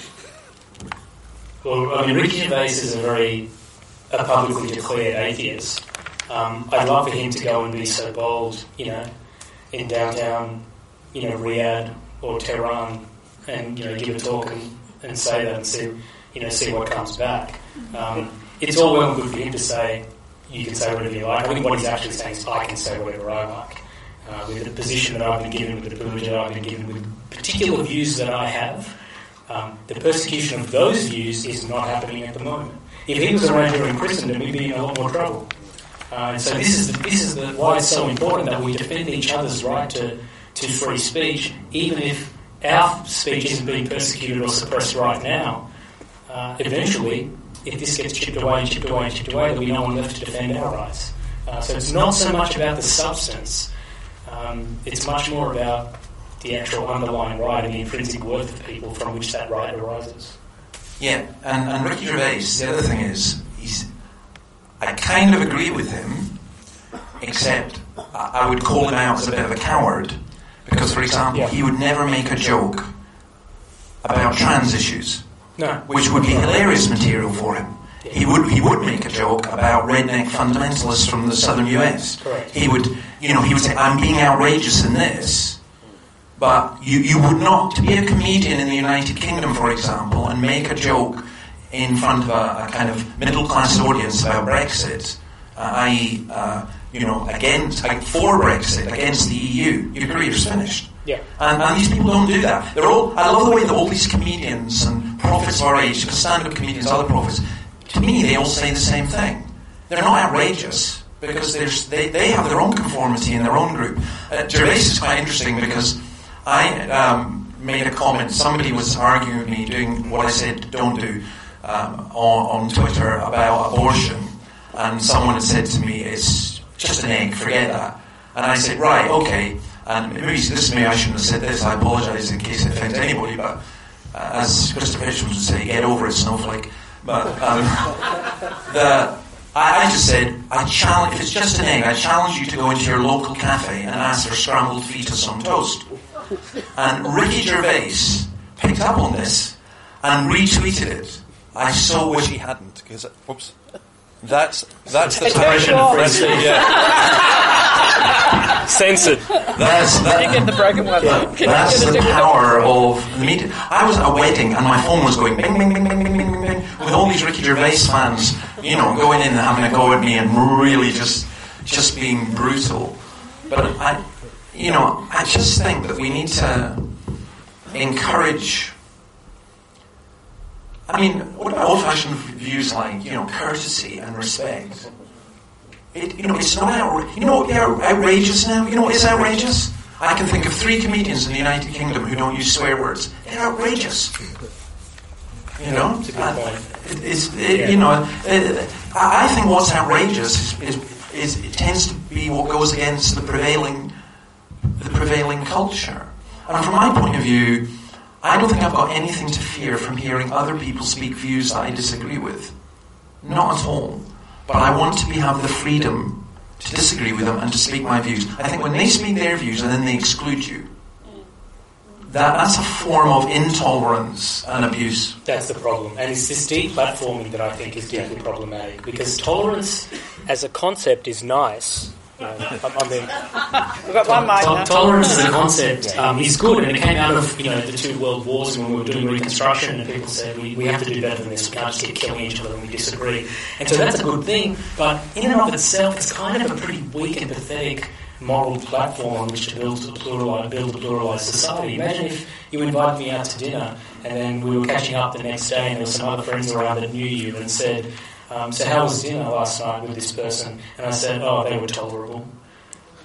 Well, I mean, Ricky Gervais is a very a publicly declared atheist. Um, I'd love for him to go and be so bold, you know, in downtown, you know, Riyadh or Tehran, and you know, give a talk and, and say that and see, you know, see what comes back. Um, it's all well and good for him to say you can say whatever you like. I think what he's actually saying is I can say whatever I like. Uh, with the position that I've been given, with the privilege that I've been given, with particular views that I have, um, the persecution of those views is not happening at the moment. If he was around here in Christendom, we'd be in a lot more trouble. Uh, and so this is the, this is the, why it's so important that we defend each other's right to, to free speech, even if our speech isn't being persecuted or suppressed right now. Uh, eventually, if this gets chipped away and chipped away and chipped away, there'll be no one left to defend our rights. Uh, so it's not so much about the substance. Um, it's much more about the actual underlying right and the intrinsic worth of people from which that right arises. Yeah, and, and Ricky Gervais, the other thing is, he's, I kind of agree with him, except I would call him out as a bit of a coward, because, for example, yeah. he would never make a joke about trans issues, no. which would be hilarious material for him. He would he would make a joke about redneck fundamentalists from the southern U S. Correct. He would, you know, he would say, "I'm being outrageous in this," but you, you would not, to be a comedian in the United Kingdom, for example, and make a joke in front of a, a kind of middle-class audience about Brexit, uh, that is, uh, you know, against, like, for Brexit, against the E U, your career's finished. Yeah. And, and these people don't do that. They're all, I love the way that all these comedians and prophets of our age, stand-up comedians, other prophets, to me, they all say the same thing. They're not outrageous because there's, they, they have their own conformity in their own group. Uh, Gervais is quite interesting because I um, made a comment. Somebody was arguing with me doing what I said don't do um, on, on Twitter about abortion, and someone had said to me, "It's just an egg, forget that." And I said, "Right, okay." And maybe this maybe I shouldn't have said this. I apologise in case it offends anybody, but uh, as Christopher Hitchens would say, "Get over it, snowflake." But um, the, I, I just said, I challenge, if it's just an egg, I challenge you to go into your local cafe and ask for scrambled fetus on toast. And Ricky Gervais picked up on this and retweeted it. I so wish he hadn't, because, whoops, that's, that's the suppression of free speech. Yeah. Censored. That's, that, Can you get the broken one? Yeah, that's the power of the media. I was at a wedding and my phone was going bing, bing, bing, bing, bing, bing, bing, bing, with all these Ricky Gervais fans, you know, going in and having a go at me and really just, just being brutal. But I, you know, I just think that we need to encourage. I mean, what about old-fashioned views like, you know, courtesy and respect? It, you know, it's not outrageous. You know what are outrageous now? You know what is outrageous? I can think of three comedians in the United Kingdom who don't use swear words. They're outrageous. You know? It's a good point. It, it's, it, yeah. You know, it, I think what's outrageous is, is, is it tends to be what goes against the prevailing, the prevailing culture. And from my point of view, I don't think I've got anything to fear from hearing other people speak views that I disagree with. Not at all. But I want to be, have the freedom to disagree with them and to speak my views. I think when they speak their views and then they exclude you, that, that's a form of intolerance and abuse. That's the problem. And it's this deplatforming that I think is deeply problematic, because tolerance as a concept is nice. You know, I mean, We've got one mic now. Tolerance as a concept um, is good, and it came out of, you know, the two world wars when we were doing Reconstruction, and people said we, we have to do better than this. We can't just keep killing each other when we disagree. And so that's a good thing, but in and of itself, it's kind of a pretty weak and pathetic moral platform on which to build a pluralized, build a pluralized society. Imagine if you invited me out to dinner, and then we were catching up the next day, and there were some other friends around that knew you and said, Um, so how was dinner last night with this person? And I said, oh, they were tolerable.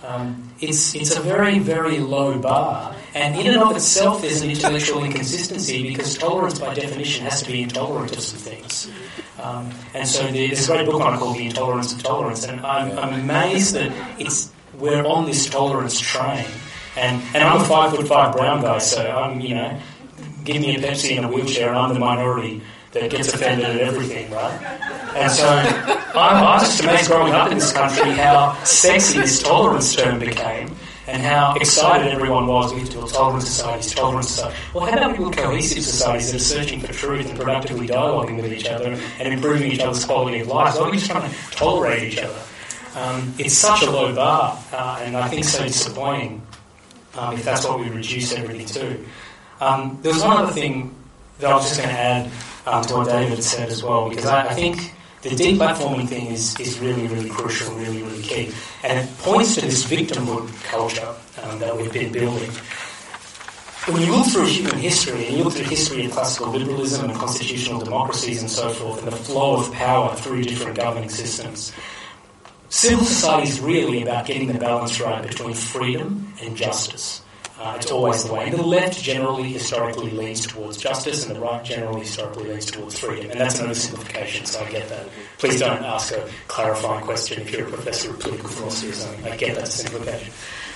Um, it's it's a very, very low bar, and in and of itself there's an intellectual inconsistency because tolerance by definition has to be intolerant of some things. Um, and so there's a great book on it called The Intolerance of Tolerance, and I'm, I'm amazed that it's we're on this tolerance train. And, and I'm a five foot five brown guy, so I'm, you know, give me a Pepsi in a wheelchair and I'm the minority that gets offended at everything, right? And so I'm, I was just amazed growing up in this country how sexy this tolerance term became and how excited everyone was. We have to build tolerant societies, tolerant societies. Well, how about we build cohesive societies that are searching for truth and productively dialoguing with each other and improving each other's quality of life? Why are we just trying to tolerate each other? Um, it's such a low bar, uh, and I think so disappointing um, if that's what we reduce everything to. Um, there was one other thing that I was just going to add um, to what David said as well, because I, I think the deplatforming thing is, is really, really crucial, really, really key. And it points to this victimhood culture um, that we've been building. When you look through human history, and you look through the history of classical liberalism and constitutional democracies and so forth, and the flow of power through different governing systems, civil society is really about getting the balance right between freedom and justice. Uh, it's always the way. The left generally historically leans towards justice and the right generally historically leans towards freedom. And that's an oversimplification, so I get that. Please don't ask a clarifying question if you're a professor of political philosophy or something. I get that simplification.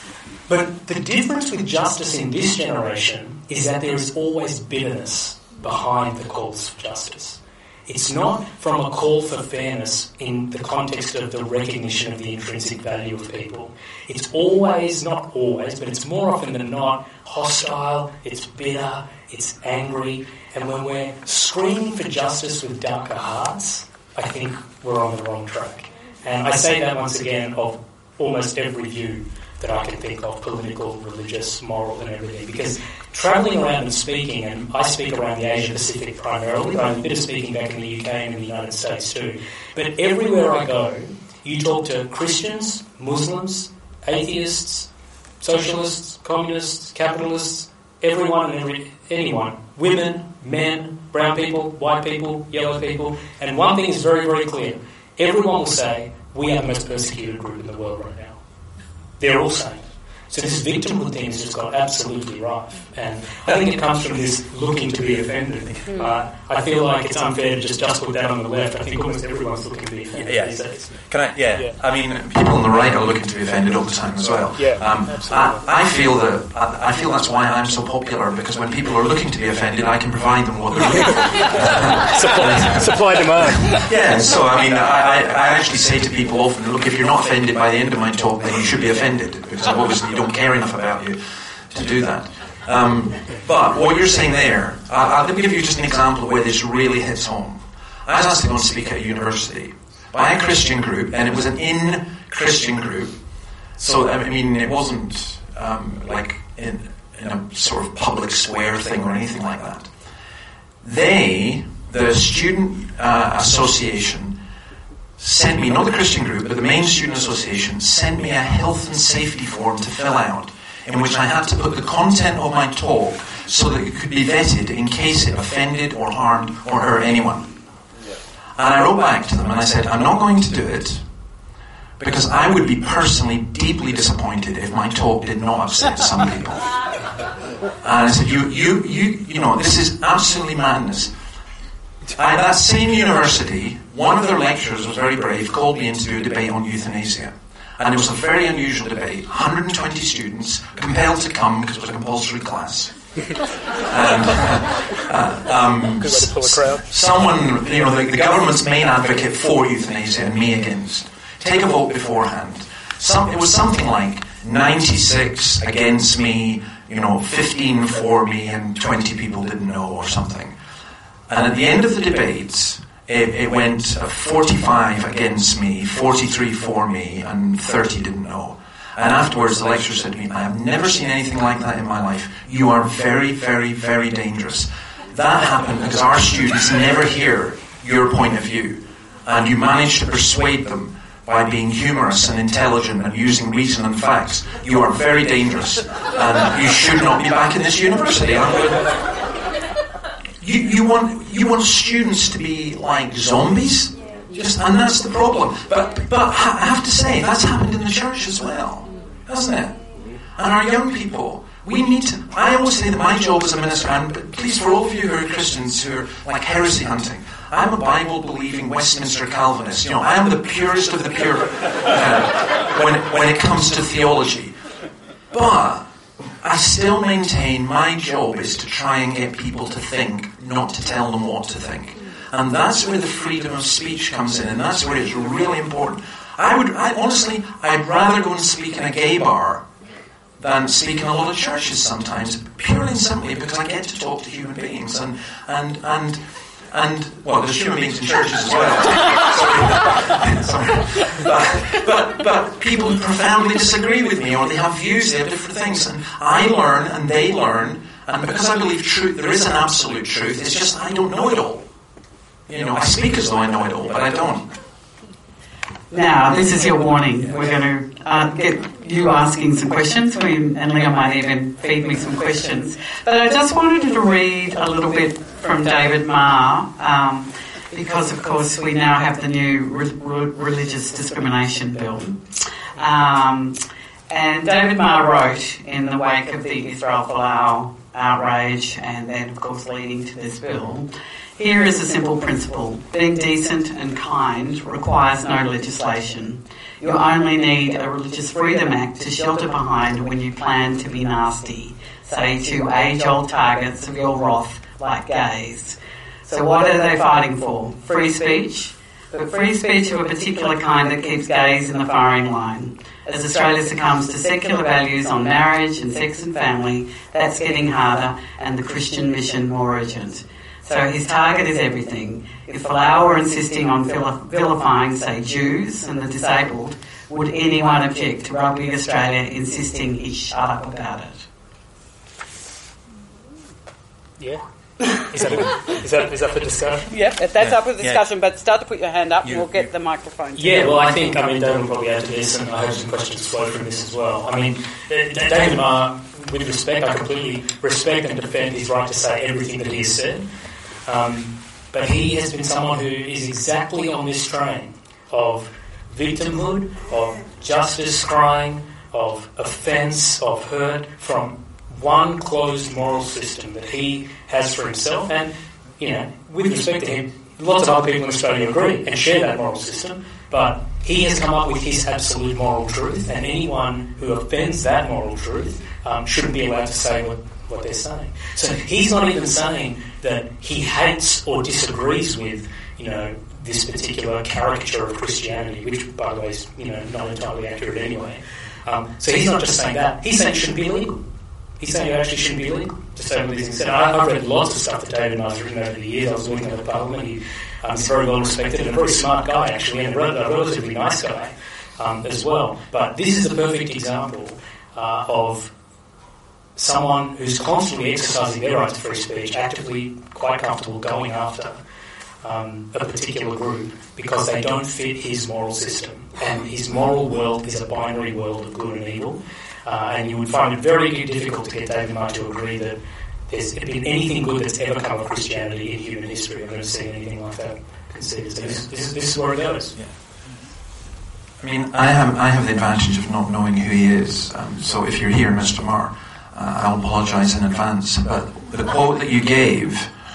But the difference with justice in this generation is that there is always bitterness behind the calls for justice. It's not from a call for fairness in the context of the recognition of the intrinsic value of people. It's always, not always, but it's more often than not hostile, it's bitter, it's angry, and when we're screaming for justice with darker hearts, I think we're on the wrong track. And I say that once again of almost every view that I can think of, political, religious, moral and everything, because travelling around and speaking, and I speak around the Asia Pacific primarily, but I'm a bit of speaking back in the U K and in the United States too, but everywhere I go, you talk to Christians, Muslims, atheists, socialists, communists, capitalists, everyone and every, anyone, women, men, brown people, white people, yellow people, and one thing is very, very clear, everyone will say, we are the most persecuted group in the world right now. They're all saying it. So this victimhood thing has just got absolutely rife. And I think it comes from this looking to be offended. Uh, I feel like it's unfair to just, just put that on the left. I think almost everyone's looking to be offended yeah. these days. Can I? Yeah. yeah. I mean, people on the right are looking to be offended all the time as well. Yeah, um, I, I feel that I, I feel that's why I'm so popular, because when people are looking to be offended, I can provide them what they're looking for. supply, supply demand. Yeah. So I mean, I, I actually say to people often, look, if you're not offended by the end of my talk, then you should be offended, because obviously you don't care enough about you to do that. Um, but what you're saying there, uh, let me give you just an example of where this really hits home. I was asked to go and speak at a university by a Christian group, and it was an in-Christian group. So, I mean, it wasn't um, like in, in a sort of public square thing or anything like that. They, the student uh, association, sent me, not the Christian group, but the main student association, sent me a health and safety form to fill out, in which I had to put the content of my talk so that it could be vetted in case it offended or harmed or hurt anyone. And I wrote back to them and I said, I'm not going to do it because I would be personally deeply disappointed if my talk did not upset some people. And I said, you, you, you, you know, this is absolutely madness. At that same university, one of their lecturers was very brave, called me in to do a debate on euthanasia. And it was a very unusual debate. one hundred twenty students compelled to come because it was a compulsory class. And uh, um, Good way to pull a crowd. Someone, you know, the, the government's main advocate for euthanasia and me against. Take a vote beforehand. Some, it was something like ninety-six against me, you know, fifteen for me, and twenty people didn't know or something. And at the end of the debates, it, it went forty-five against me, forty-three for me, and thirty didn't know. And afterwards, the lecturer said to me, I have never seen anything like that in my life. You are very, very, very dangerous. That happened because our students never hear your point of view. And you managed to persuade them by being humorous and intelligent and using reason and facts. You are very dangerous. And you should not be back in this university. You, you want you want students to be like zombies? Just, and that's the problem. But but I have to say, that's happened in the church as well. hasn't it? And our young people, we need to... I always say that my job as a minister, and please, for all of you who are Christians who are like heresy hunting, I'm a Bible-believing Westminster Calvinist. You know, I am the purest of the pure uh, when, it, when it comes to theology. But I still maintain my job is to try and get people to think, not to tell them what to think. And that's where the freedom of speech comes in, and that's where it's really important. I would, I, honestly, I'd rather go and speak in a gay bar than speak in a lot of churches sometimes, purely and simply because I get to talk to human beings, and and and and well, there's human beings in churches as well. Sorry, sorry. But, but but people who profoundly disagree with me, or they have views, they have different things, and I learn and they learn, and because I believe truth, there is an absolute truth. It's just I don't know it all. You know, I speak as though I know it all, but I don't. Now, this is your warning. We're going to uh, get you asking some questions, we, and Leah might even feed me some questions. But I just wanted to read a little bit from David Marr, um, because, of course, we now have the new re- re- religious discrimination bill. Um, and David Marr wrote, in the wake of the Israel Folau outrage, and then, of course, leading to this bill, here is a simple principle. Being decent and kind requires no legislation. You only need a Religious Freedom Act to shelter behind when you plan to be nasty, say to age-old targets of your wrath like gays. So what are they fighting for? Free speech? But free speech of a particular kind that keeps gays in the firing line. As Australia succumbs to secular values on marriage and sex and family, that's getting harder and the Christian mission more urgent. So his target is everything. If Folau were insisting on vilifying, say, Jews and the disabled, would anyone object to Rugby Australia insisting he shut up about it? Yeah. Is that, a, is that, is that for discussion? Yep, that's yeah. up for discussion, yeah. But start to put your hand up you, and we'll get you, the microphone. Yeah, well, I think, I mean, David will probably add to this, and I hope some questions flow from this as well. I mean, David Marr, with respect, I completely respect and defend his right to say everything that he has said. Um, but he has been someone who is exactly on this train of victimhood, of justice crying, of offence, of hurt from one closed moral system that he has for himself. And, you know, with respect to him, lots of other people in Australia agree and share that moral system, but he has come up with his absolute moral truth, and anyone who offends that moral truth um, shouldn't be allowed to say what what they're saying. So he's not even saying that he hates or disagrees with, you know, this particular caricature of Christianity, which, by the way, is, you know, not entirely accurate anyway. Um, so he's not just saying that. He's saying it shouldn't be illegal. He's saying it actually shouldn't be illegal to say what these things. And I, I've read lots of stuff that David Marr's written over the years. I was working at the Parliament. He, um, he's very well respected and a very smart guy, actually, and a relatively nice guy um, as well. But this is a perfect example uh, of someone who's constantly exercising their right to free speech, actively quite comfortable going after um, a particular group because they don't fit his moral system. And his moral world is a binary world of good and evil. Uh, and you would find it very difficult to get David Marr to agree that there's been anything good that's ever come of Christianity in human history. I've never seen anything like that considered. So this, this, this is where it goes. Yeah. I mean, I have I have the advantage of not knowing who he is. Um, so if you're here, Mister Marr, Uh, I'll apologise in advance, but the quote that you gave,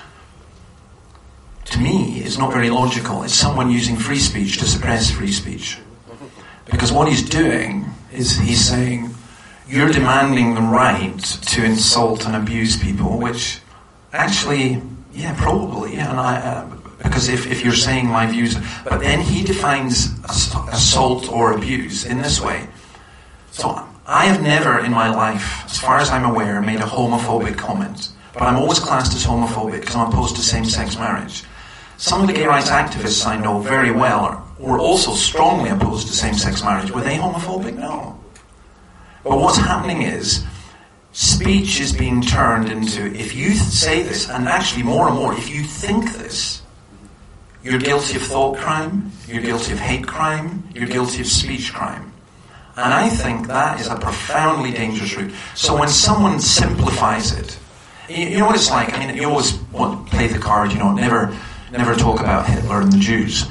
to me, is not very logical. It's someone using free speech to suppress free speech. Because what he's doing is he's saying, you're demanding the right to insult and abuse people, which actually, yeah, probably, yeah, and I, uh, because if, if you're saying my views, but then he defines assault or abuse in this way. So I have never in my life, as far as I'm aware, made a homophobic comment. But I'm always classed as homophobic because I'm opposed to same-sex marriage. Some of the gay rights activists I know very well were also strongly opposed to same-sex marriage. Were they homophobic? No. But what's happening is, speech is being turned into, if you say this, and actually more and more, if you think this, you're guilty of thought crime, you're guilty of hate crime, you're guilty of speech crime. And I think that is a profoundly dangerous route. So when someone simplifies it, you know what it's like? I mean, you always want to play the card, you know, never never talk about Hitler and the Jews.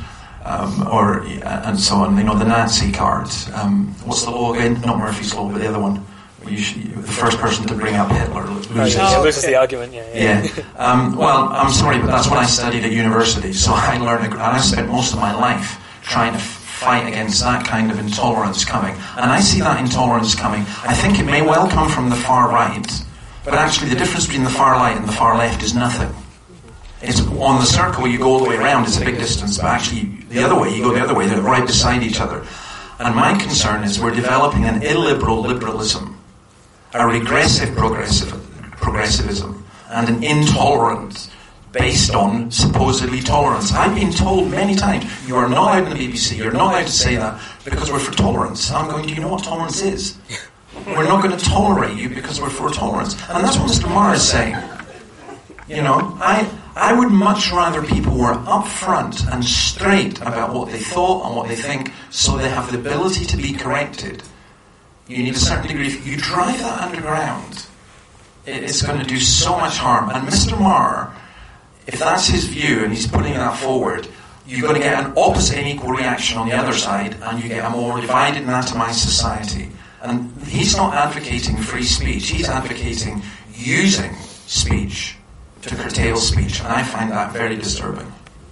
um, or and so on. You know, the Nazi card. Um, what's the law again? Not Murphy's Law, but the other one. You should, the first person to bring up Hitler loses. Oh, yeah, loses the argument. Yeah. Yeah. yeah. Um, well, I'm sorry, but that's what I studied at university. So I learned, and I spent most of my life trying to fight against that kind of intolerance coming. And I see that intolerance coming. I think it may well come from the far right, but actually the difference between the far right and the far left is nothing. It's on the circle, you go all the way around, it's a big distance, but actually the other way, you go the other way, they're right beside each other. And my concern is we're developing an illiberal liberalism, a regressive progressive, progressivism, and an intolerant based on supposedly tolerance. I've been told many times, you are not allowed in the B B C, you're not allowed to say that because we're for tolerance. I'm going, do you know what tolerance is? We're not going to tolerate you because we're for tolerance. And that's what Mister Marr is saying. You know, I I would much rather people were upfront and straight about what they thought and what they think, so they have the ability to be corrected. You need a certain degree. If you drive that underground, it's going to do so much harm. And Mister Marr, if that's his view and he's putting that forward, you're going to get an opposite and equal reaction on the other side, and you get a more divided and atomized society. And he's not advocating free speech. He's advocating using speech to curtail speech, and I find that very disturbing.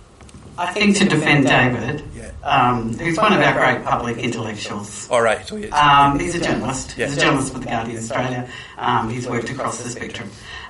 I think to defend David, um, who's one of our great public intellectuals. All right. So yes. Um, he's a journalist. Yeah. He's a journalist with The Guardian Australia. Um, he's worked across the spectrum.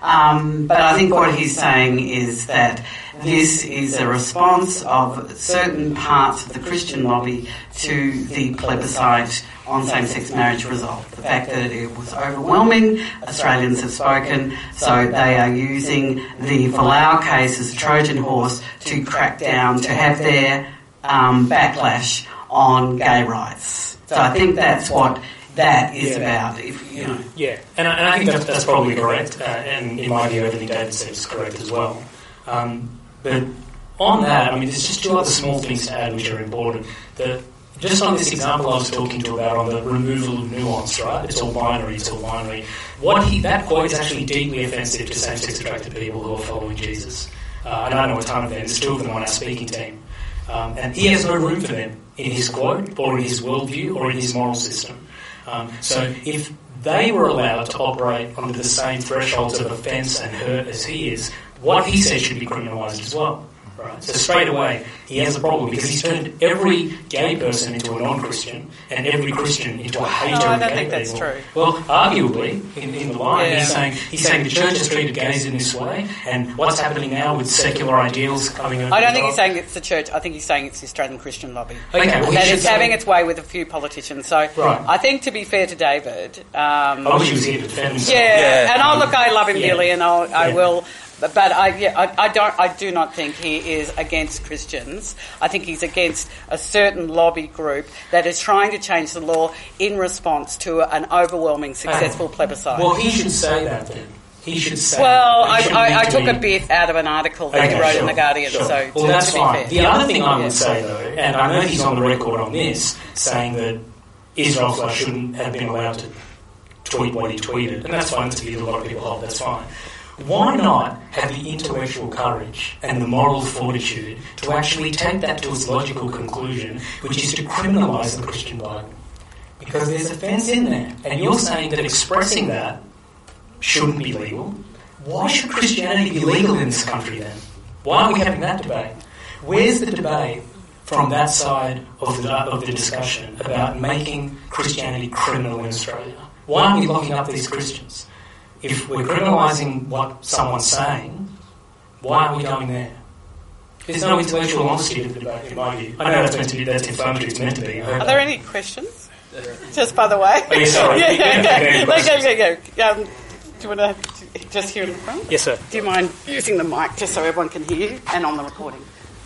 Um, but I think what he's saying is that this is a response of certain parts of the Christian lobby to the plebiscite on same-sex marriage result. The fact that it was overwhelming, Australians have spoken, so they are using the Folau case as a Trojan horse to crack down, to have their um, backlash on gay rights. So I think that's what that is about. If, you know. Yeah, and I, and I think that's, that's probably correct, uh, and in my view, everything David said is correct as well. Um, but on that, I mean, there's just two other small things to add which are important. The, just on this example I was talking to about on the removal of nuance, right? It's all binary, it's all binary. What he, that quote is actually deeply offensive to same-sex attracted people who are following Jesus. Uh, and I know a ton of them. There's two of them on our speaking team. Um, and he has no room for them in his quote, or in his worldview, or in his moral system. Um, so if they were allowed to operate under the same thresholds of offence and hurt as he is, what he says should be criminalised as well. Right? So straight away, he has a problem because he's turned every gay person into a non-Christian and every Christian into a hater No, I of don't gay think that's people. true. Well, arguably, in, in the line, Yeah. he's saying he's saying the church has treated gays in this way, and what's happening now with secular ideals coming over. I don't the think he's top. saying it's the church. I think he's saying it's the Australian Christian lobby. Okay, well, he that should is say- having its way with a few politicians. So Right. I think, to be fair to David, um, I wish he was here to defend himself. yeah, Yeah. and I look, I love him Yeah. dearly, and I'll, I Yeah. will. But, but I, yeah, I, I don't. I do not think he is against Christians. I think he's against a certain lobby group that is trying to change the law in response to an overwhelming, successful plebiscite. Well, he should say that then. He should say Well, that. He I, shouldn't I, need I to took be- a bit out of an article that he Okay, wrote sure, in The Guardian, sure. so well, to, that's to be fine. fair. The other thing I Yeah. would say, though, and I know he's on the record on this, saying that Israel Folau shouldn't have been allowed to tweet what he tweeted, and that's fine, that's a view a lot of people hold, that's fine. Why not have the intellectual courage and the moral fortitude to actually take that to its logical conclusion, which is to criminalise the Christian Bible? Because there's offence in there, and you're saying that expressing that shouldn't be legal. Why should Christianity be legal in this country then? Why are we having that debate? Where's the debate from that side of the, of the discussion about making Christianity criminal in Australia? Why are we locking up these Christians? If we're criminalising what someone's saying, why are we going there? There's no intellectual honesty to the debate, in my view. I know that's meant to be, that's inflammatory, it's meant to be. Are there any questions? Just by the way. Oh, yeah, sorry. yeah, Yeah, yeah, yeah, yeah. yeah, Go, go, go, go. Um, do you want to just hear in the front? Yes, sir. Do you mind using the mic just so everyone can hear you and on the recording?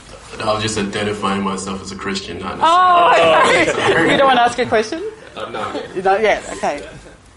I was just identifying myself as a Christian, not Oh, necessarily. okay. You don't want to ask a question? Uh, no. You don't? Yeah, okay.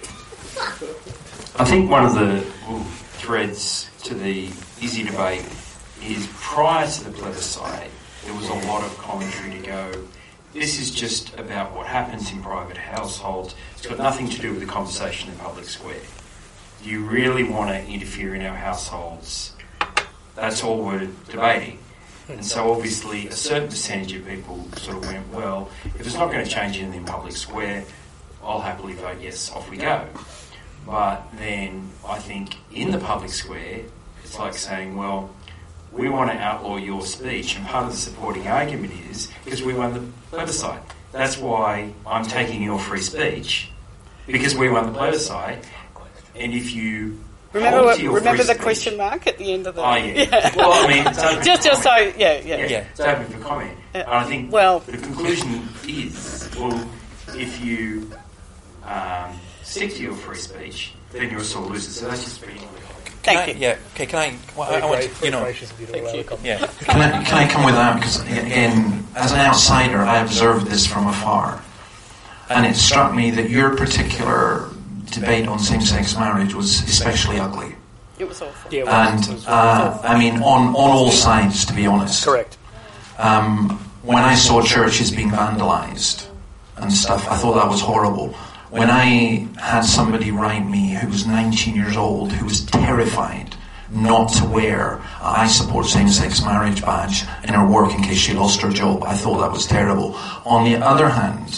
I think one of the threads to the Izzy debate is prior to the plebiscite, there was a lot of commentary to go, this is just about what happens in private households. It's got nothing to do with the conversation in public square. You really want to interfere in our households. That's all we're debating. And so obviously a certain percentage of people sort of went, well, if it's not going to change anything in public square, I'll happily vote yes, off we go. But then I think in the public square, it's like saying, well, we want to outlaw your speech, and part of the supporting argument is because we won the plebiscite. That's why I'm taking your free speech, because we won the plebiscite. And if you remember what, remember the speech, question mark at the end of the... Oh, yeah. yeah. Well, I mean, it's open just, for just so, comment. yeah, yeah. yeah, yeah. It's open for comment. Yeah. And I think well, the conclusion is, well, if you um, stick to your free speech, then you're a sore loser. So that's just being... Thank I, you. Yeah, okay, can I... Well, I, I want to, you know... Yeah. Can I, can I come with that? Because, again, as an outsider, I observed this from afar. And it struck me that your particular debate on same-sex marriage was especially ugly. It was awful. Yeah, And, uh, I mean, on, on all sides, to be honest. Correct. Um, when I saw churches being vandalised and stuff, I thought that was horrible. When I had somebody write me who was nineteen years old, who was terrified not to wear a I support same-sex marriage badge in her work in case she lost her job, I thought that was terrible. On the other hand,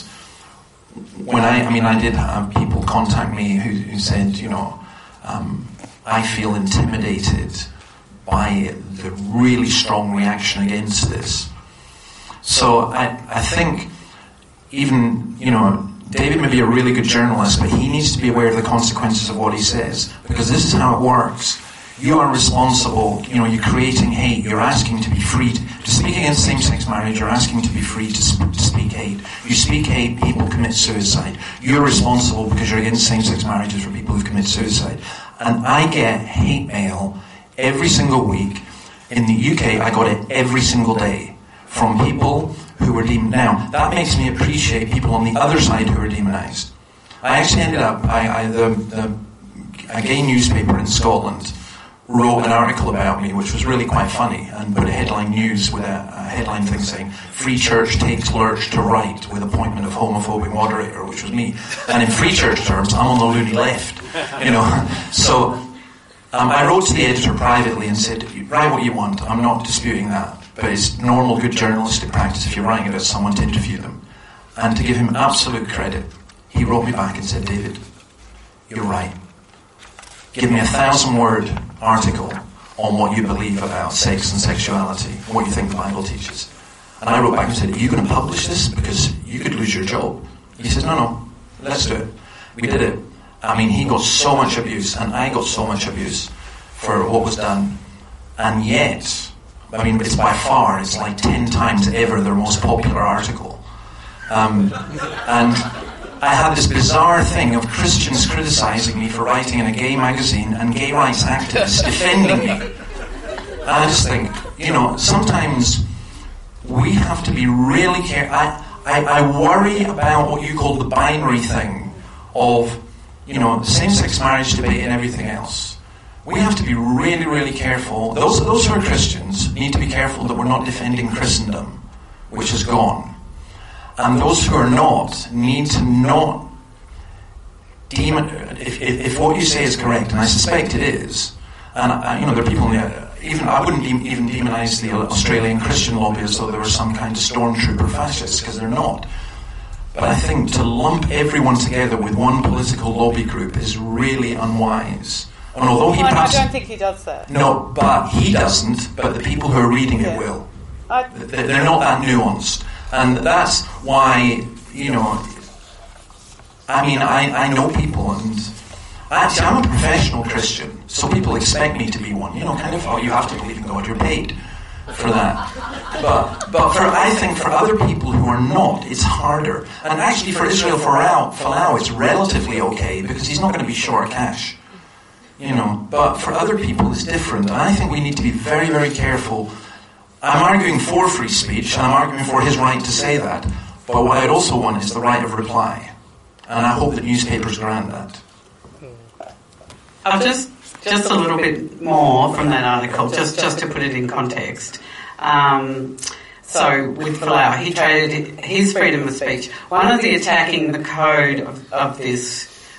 when I, I mean, I did have people contact me who, who said, you know, um, I feel intimidated by the really strong reaction against this. So I, I think even, you know, David may be a really good journalist, but he needs to be aware of the consequences of what he says, because this is how it works. You are responsible, you know, you're creating hate, you're asking to be free to, to speak against same-sex marriage, you're asking to be free to, sp- to speak hate. You speak hate, people commit suicide. You're responsible because you're against same-sex marriages for people who commit suicide. And I get hate mail every single week. In the U K, I got it every single day from people who were demonized. Now, that makes me appreciate people on the other side who are demonized. I actually ended up, I, I, the, the, a gay newspaper in Scotland wrote an article about me, which was really quite funny, and put a headline news with a, a headline thing saying, Free Church takes lurch to right with appointment of homophobic moderator, which was me. And in Free Church terms, I'm on the loony left, you know. So um, I wrote to the editor privately and said, write what you want, I'm not disputing that. But it's normal, good journalistic practice if you're writing about someone to interview them. And to give him absolute credit, he wrote me back and said, David, you're right. Give me a thousand-word article on what you believe about sex and sexuality, and what you think the Bible teaches. And I wrote back and said, are you going to publish this? Because you could lose your job. He said, no, no, let's do it. We did it. I mean, he got so much abuse, and I got so much abuse for what was done. And yet... I mean, it's by far, it's like ten times ever their most popular article. Um, and I had this bizarre thing of Christians criticising me for writing in a gay magazine and gay rights activists defending me. And I just think, you know, sometimes we have to be really careful. I, I, I worry about what you call the binary thing of, you know, same-sex marriage debate and everything else. We have to be really, really careful. Those, those who are Christians need to be careful that we're not defending Christendom, which is gone. And those who are not need to not demon. If, if, if what you say is correct, and I suspect it is, and I, you know, there are people in the, even I wouldn't de- even demonise the Australian Christian lobby as though they were some kind of stormtrooper fascists, because they're not. But I think to lump everyone together with one political lobby group is really unwise. And although he well, perhaps, I don't think he does that. No, but he doesn't, but the people who are reading yeah. it will. I, They're not that nuanced. And that's why, you know, I mean, I, I know people, and actually I'm a professional Christian, so people expect me to be one. You know, kind of, oh, you have to believe in God, you're paid for that. But but for I think for other people who are not, it's harder. And actually for Israel Folau, Folau it's relatively okay, because he's not going to be short cash. You know, but for other people it's different. And I think we need to be very, very careful. I'm arguing for free speech, and I'm arguing for his right to say that. But what I'd also want is the right of reply. And I hope that newspapers grant that. I'll just, just a little bit more from that article, just, just to put it in context. Um, so, with Folau, he traded his freedom of speech. One of the attacking the code of, of this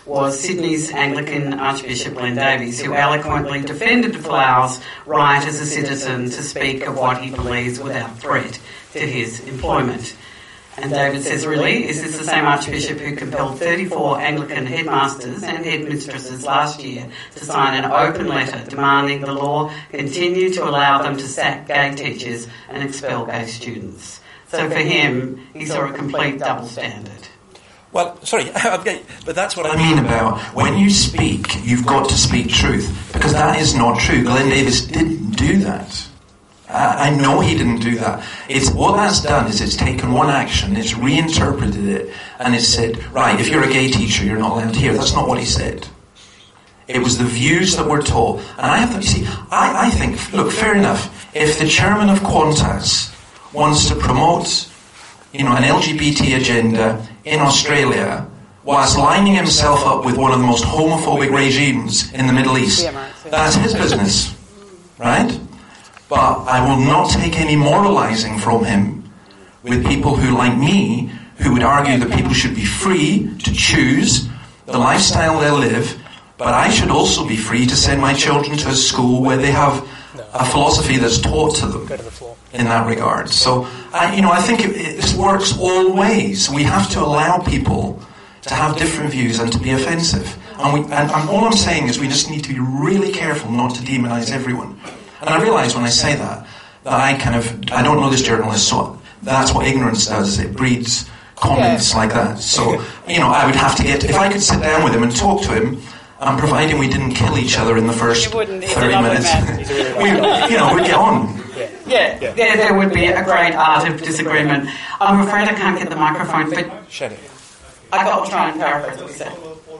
was Sydney's Anglican Archbishop Glenn Davies, who eloquently defended Folau's right as a citizen to speak of what he believes without threat to his employment. And David says, really, is this the same Archbishop who compelled thirty-four Anglican headmasters and headmistresses last year to sign an open letter demanding the law continue to allow them to sack gay teachers and expel gay students? So for him, he saw a complete double standard. Well, sorry, but that's what I mean about when you speak, you've got to speak truth, because that is not true. Glenn Davies didn't do that. I know he didn't do that. It's what that's done is it's taken one action, it's reinterpreted it, and it's said, right, if you're a gay teacher, you're not allowed here. That's not what he said. It was the views that were taught. And I have to, you see, I, I think, look, fair enough, if the chairman of Qantas wants to promote, you know, an L G B T agenda in Australia, whilst lining himself up with one of the most homophobic regimes in the Middle East, that's his business, right? But I will not take any moralising from him with people who, like me, who would argue that people should be free to choose the lifestyle they live, but I should also be free to send my children to a school where they have a philosophy that's taught to them in that regard. So, I, you know, I think it, it, this works all ways. We have to allow people to have different views and to be offensive. And, we, and, and all I'm saying is we just need to be really careful not to demonise everyone. And I realise when I say that, that I kind of, I don't know this journalist, so that's what ignorance does. It breeds comments yeah. like that. So, you know, I would have to get, if I could sit down with him and talk to him, and providing we didn't kill each other in the first thirty minutes, we, you know, we'd get on. Yeah. Yeah, yeah. There, there would be a great art of disagreement. I'm afraid I can't get the microphone, but Shut it. I got to try and paraphrase what he said.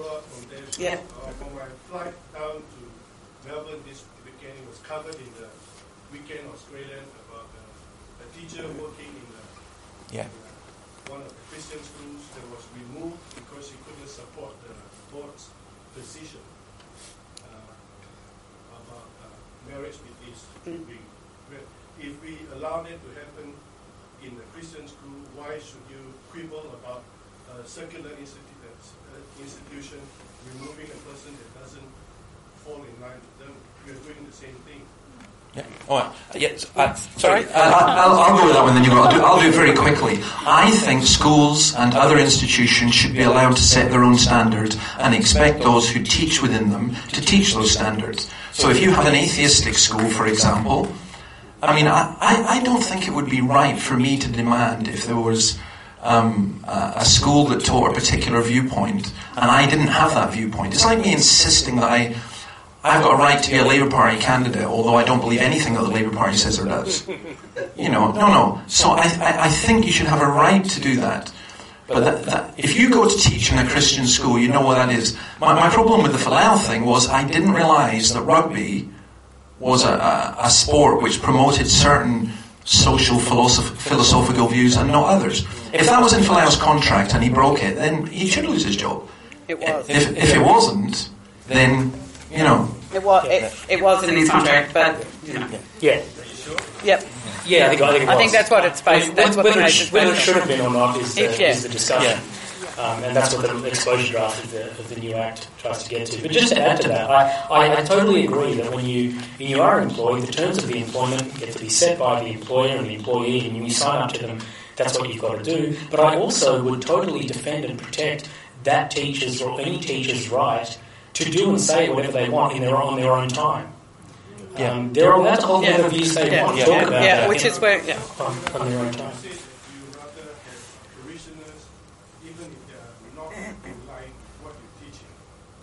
Yeah. On my flight down to Melbourne this weekend, it was covered in the Weekend Australian about uh, a teacher working in the, yeah. one of the Christian schools that was removed because he couldn't support the board's decision uh, about uh, marriage with his children. If we allow that to happen in the Christian school, why should you quibble about a secular institu- uh, institution removing a person that doesn't fall in line with them? We are doing the same thing. Yeah. Oh, uh, yes. Uh, sorry, uh, I'll, I'll go with that one. Then you go. I'll do, I'll do it very quickly. I think schools and other institutions should be allowed to set their own standards and expect those who teach within them to teach those standards. So, if you have an atheistic school, for example, I mean, I, I, I don't think it would be right for me to demand if there was um, a, a school that taught a particular viewpoint and I didn't have that viewpoint. It's like me insisting that I. I've got a right to be a Labour Party candidate, although I don't believe anything that the Labour Party says or does. You know, no, no. So I, I, I think you should have a right to do that. But that, that, if you go to teach in a Christian school, you know what that is. My, my problem with the Folau thing was I didn't realise that rugby was a, a, a sport which promoted certain social philosoph- philosophical views and not others. If that was in Folau's contract and he broke it, then he should lose his job. It was. If, if it wasn't, then... You know, it was it, it was in his contract, but you know. Yeah. Yep. Yeah, I think I think it was. I think that's what it's based. That's what whether, the it, sh- whether it should have been or not is the, yeah. is the discussion, yeah. um, and that's what the exposure draft of the, of the new Act tries to get to. But just to add to that, I, I, I totally agree that when you when you are employed, the terms of the employment get to be set by the employer and the employee, and you sign up to them. That's what you've got to do. But I also would totally defend and protect that teacher's or any teacher's right to do and say whatever they want in their on their own time. Yeah. Um, they're allowed to hold whatever views they yeah. want. Yeah, talk yeah. about yeah. that, which is know, where yeah. on, on their own time. You rather have parishioners, even if they are not in line with what you're teaching.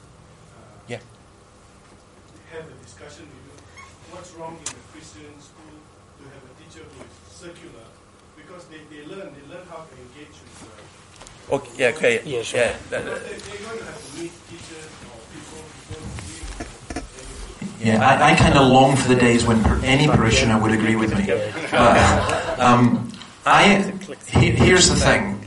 Uh, yeah. Have a discussion with you. What's wrong in the Christian school to have a teacher who is secular? Because they, they learn they learn how to engage with. Uh, okay. Yeah. Okay. Yeah. Sure. Yeah. That, that, they, they're going to have to meet teachers. Yeah, I, I kind of long for the days when per, any parishioner would agree with me. But, um, I he, here's the thing: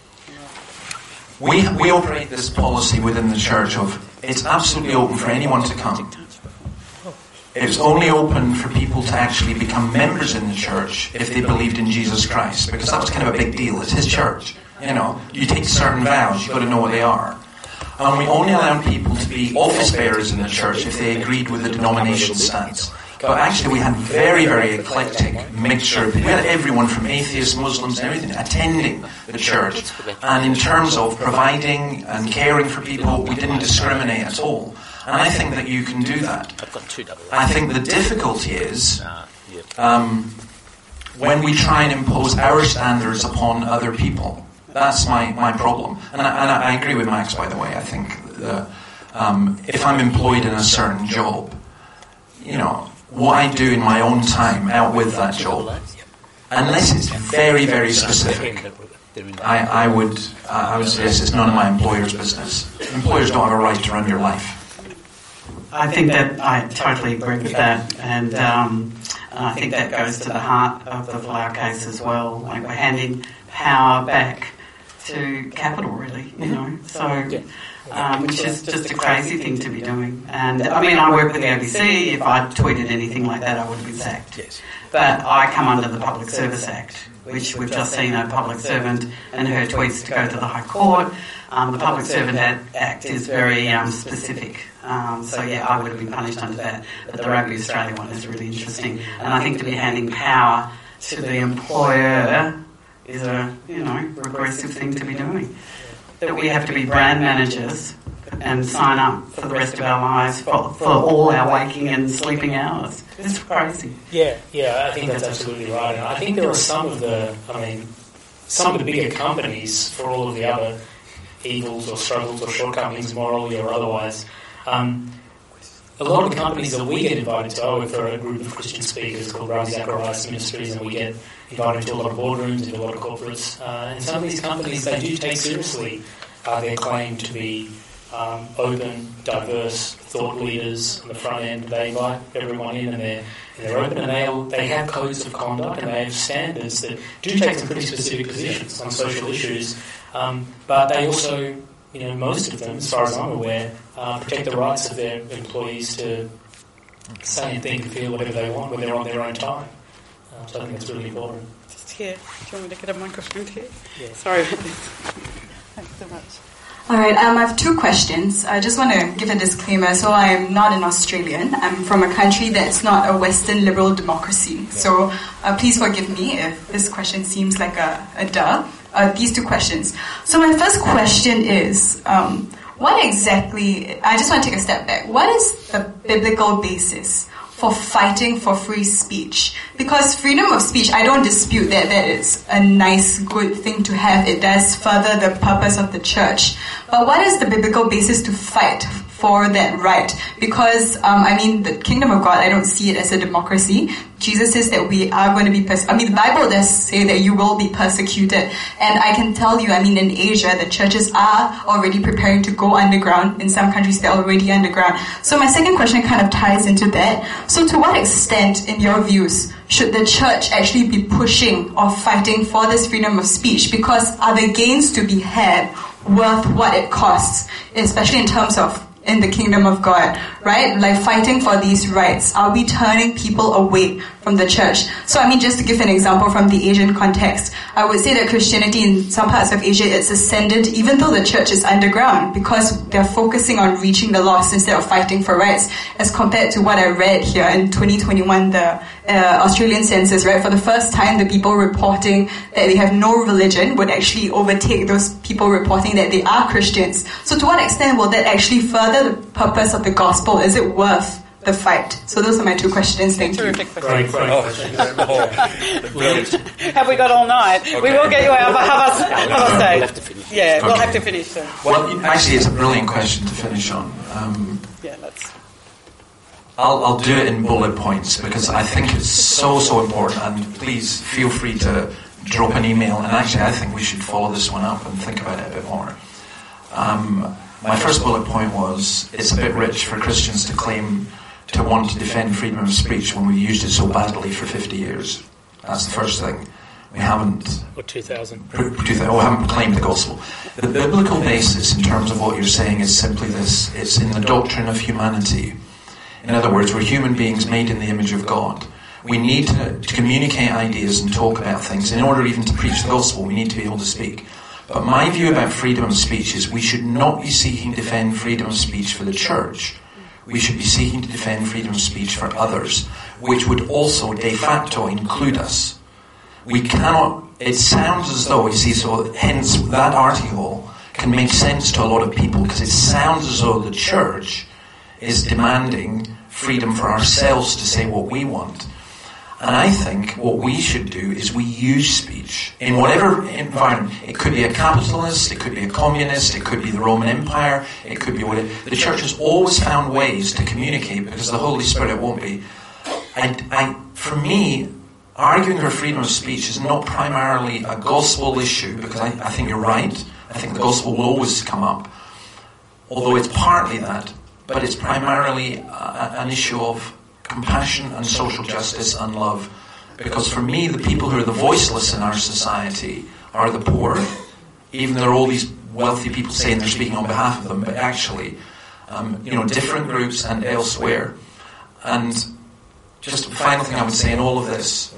we we operate this policy within the church of it's absolutely open for anyone to come. It's only open for people to actually become members in the church if they believed in Jesus Christ, because that was kind of a big deal. It's His church, you know. You take certain vows, you've got to know what they are. And we only allowed people to be office bearers in the church if they agreed with the denomination stance. But actually we had very, very eclectic mixture. We had everyone from atheists, Muslims and everything attending the church. And in terms of providing and caring for people, we didn't discriminate at all. And I think that you can do that. I think the difficulty is um, when we try and impose our standards upon other people. That's my, my problem. And I, and I agree with Max, by the way. I think that, um, if I'm employed in a certain job, you know, what I do in my own time out with that job, unless it's very, very specific, I, I would I would suggest it's none of my employer's business. Employers don't have a right to run your life. I think that I totally agree with that, and um, I think that goes to the heart of the Folau case as well. Like, we're handing power back to capital, really, you know. So, um, which is just a crazy thing to be doing. And I mean, I work with the A B C. If I tweeted anything like that, I would have been sacked. Yes. But I come under the Public Service Act, which we've just seen a public servant and her tweets to go to the High Court. Um, the Public Servant Act is very um, specific. Um, so yeah, I would have been punished under that. But the Rugby Australia one is really interesting. And I think to be handing power to the employer is a, you know, regressive thing to be doing. That we have to be brand managers and sign up for the rest of our lives for, for all our waking and sleeping hours. It's crazy. Yeah, yeah, I think that's absolutely right. And I think there are some of the, I mean, some of the bigger companies for all of the other evils or struggles or shortcomings, morally or otherwise. Um, a lot of the companies that we get invited to, I work for a group of Christian speakers called Ravi Zacharias Ministries, and we get invited to a lot of boardrooms, into a lot of corporates. Uh, and some of these companies, they do take seriously uh, their claim to be um, open, diverse thought leaders on the front end. They invite everyone in, and they're, and they're open, and they, they have codes of conduct, and they have standards that do take some pretty specific positions on social issues. Um, but they also, you know, most of them, as far as I'm aware, uh, protect the rights of their employees to say and think and feel whatever they want when they're on their own time. Uh, so I think that's really important. Just here. Do you want me to get a microphone here? Yeah. Sorry about this. Thanks so much. All right, um, I have two questions. I just want to give a disclaimer. So I am not an Australian. I'm from a country that's not a Western liberal democracy. So uh, please forgive me if this question seems like a, a duh. Uh, these two questions. So my first question is, um, what exactly, I just want to take a step back. What is the biblical basis for fighting for free speech? Because freedom of speech, I don't dispute that that is a nice, good thing to have. It does further the purpose of the church. But what is the biblical basis to fight for that right? Because, um, I mean, the kingdom of God, I don't see it as a democracy. Jesus says that we are going to be, pers- I mean, the Bible does say that you will be persecuted. And I can tell you, I mean, in Asia, the churches are already preparing to go underground. In some countries, they're already underground. So my second question kind of ties into that. So to what extent, in your views, should the church actually be pushing or fighting for this freedom of speech? Because are the gains to be had worth what it costs, especially in terms of in the kingdom of God, right? Like fighting for these rights. Are we turning people away from the church? So I mean, just to give an example from the Asian context, I would say that Christianity in some parts of Asia is ascendant even though the church is underground because they're focusing on reaching the lost instead of fighting for rights, as compared to what I read here in twenty twenty-one, the uh, Australian census, right? For the first time, the people reporting that they have no religion would actually overtake those people reporting that they are Christians. So to what extent will that actually further the purpose of the gospel? Is it worth the fight? So those are my two questions. Thank you. Terrific question. Great, great oh. question. Have we got all night? Okay. We will get you out, but have us, have us say. We'll have to finish. Yeah, okay. We'll have to finish soon. Well, actually, it's a brilliant question to finish on. Um, yeah, let's... I'll, I'll do it in bullet points because I think it's so, so important, and please feel free to drop an email, and actually I think we should follow this one up and think about it a bit more. Um, my first bullet point was, it's a bit rich for Christians to claim to want to defend freedom of speech when we used it so badly for fifty years. That's the first thing. We haven't... Or two thousand. Oh, we haven't proclaimed the gospel. The biblical basis in terms of what you're saying is simply this. It's in the doctrine of humanity. In other words, we're human beings made in the image of God. We need to, to communicate ideas and talk about things. In order even to preach the gospel, we need to be able to speak. But my view about freedom of speech is we should not be seeking to defend freedom of speech for the church. We should be seeking to defend freedom of speech for others, which would also de facto include us. We cannot, it sounds as though, you see, so hence that article can make sense to a lot of people because it sounds as though the church is demanding freedom for ourselves to say what we want. And I think what we should do is we use speech in whatever environment. It could be a capitalist, it could be a communist, it could be the Roman Empire, it could be whatever. The church has always found ways to communicate because the Holy Spirit won't be. And I, for me, arguing for freedom of speech is not primarily a gospel issue because I, I think you're right. I think the gospel will always come up. Although it's partly that, but it's primarily a, an issue of compassion and social justice and love. Because for me, the people who are the voiceless in our society are the poor, even though there are all these wealthy people saying they're speaking on behalf of them, but actually, um, you know, different groups and elsewhere. And just the final thing I would say in all of this,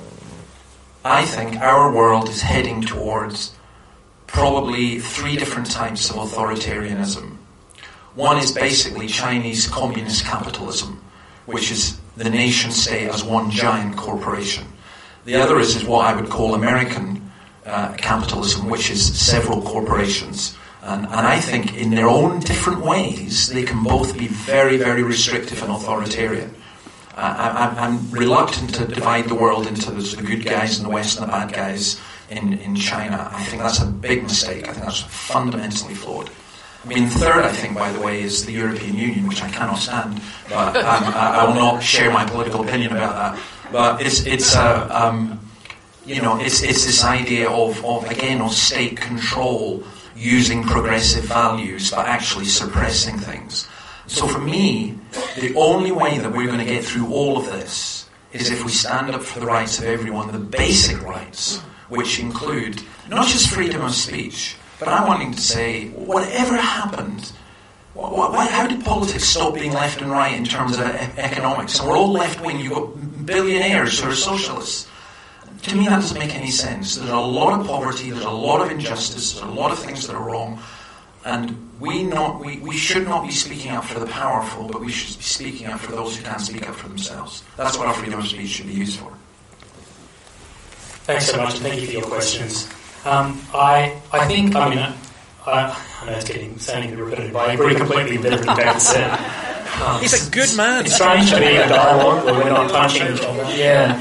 I think our world is heading towards probably three different types of authoritarianism. One is basically Chinese communist capitalism, which is the nation state as one giant corporation. The other is, is what I would call American uh, capitalism, which is several corporations. And, and I think in their own different ways, they can both be very, very restrictive and authoritarian. Uh, I, I'm reluctant to divide the world into the, the good guys in the West and the bad guys in, in China. I think that's a big mistake. I think that's fundamentally flawed. I mean, third, I think, by the way, is the European Union, which I cannot stand, but um, I, I will not share my political opinion about that. But it's, it's uh, um, you know, it's, it's this idea of, of, again, of state control using progressive values, but actually suppressing things. So for me, the only way that we're going to get through all of this is if we stand up for the rights of everyone, the basic rights, which include not just freedom of speech, but I'm wanting to say, whatever happened, what, what, how did politics stop being left and right in terms of e- economics? And we're all left-wing, you've got billionaires who are socialists. To me, that doesn't make any sense. There's a lot of poverty, there's a lot of injustice, there's a lot of things that are wrong, and we not we, we should not be speaking up for the powerful, but we should be speaking up for those who can't speak up for themselves. That's what our freedom of speech should be used for. Thanks so much, and thank you for your questions. Um, I I think, I mean, I, I know it's getting sounding repetitive, but I agree completely with everything David said. Um, He's a good man. It's strange to be in a dialogue where we're not punching each other. Yeah.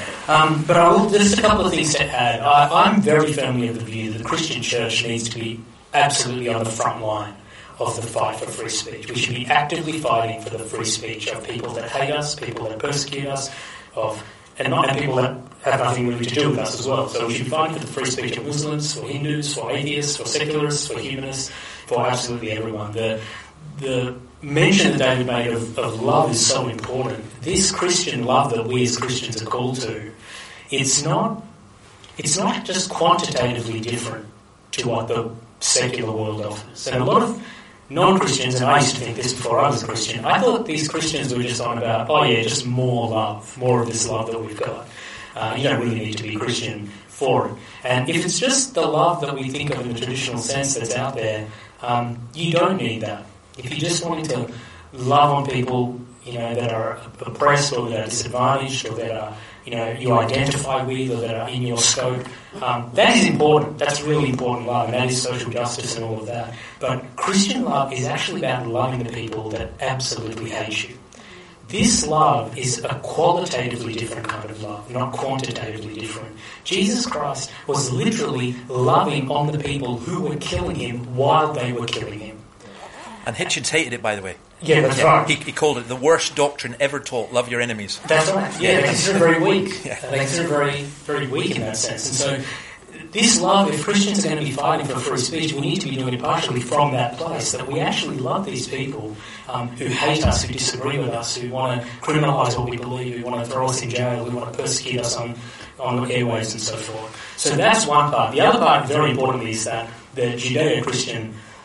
Um, but I will, there's a couple of things to add. I, I'm very firmly of the view that the Christian church needs to be absolutely on the front line of the fight for free speech. We should be actively fighting for the free speech of people that hate us, people that persecute us, of and not and people that have nothing really to do with us as well. So we should be fighting for the free speech of Muslims, for Hindus, for atheists, for secularists, for humanists, for absolutely everyone. The the mention that David made of, of love is so important. This Christian love that we as Christians are called to, it's not it's not just quantitatively different to what the secular world offers. And a lot of non-Christians, and I used to think this before I was a Christian, I thought these Christians were just on about, oh yeah, just more love, more of this love that we've got. Uh, you don't really need to be a Christian for it. And if it's just the love that we think of in the traditional sense that's out there, um, you don't need that. If you just wanted to love on people, you know, that are oppressed or that are disadvantaged or that are, you know, you identify with or that are in your scope, um, that is important. That's really important love, and that is social justice and all of that. But Christian love is actually about loving the people that absolutely hate you. This love is a qualitatively different kind of love, not quantitatively different. Jesus Christ was literally loving on the people who were killing him while they were killing him. And Hitchens hated it, by the way. Yeah, that's right. He, he called it the worst doctrine ever taught, love your enemies. That's right. Yeah, they consider it very weak. Yeah. They consider it very, very weak in that sense. And so this love, if Christians are going to be fighting for free speech, we need to be doing it partially from that place, that we actually love these people um, who hate us, who disagree with us, who want to criminalise what we believe, who want to throw us in jail, who want to persecute us on, on airways and so forth. So that's one part. The other part, very importantly, is that the Judeo-Christian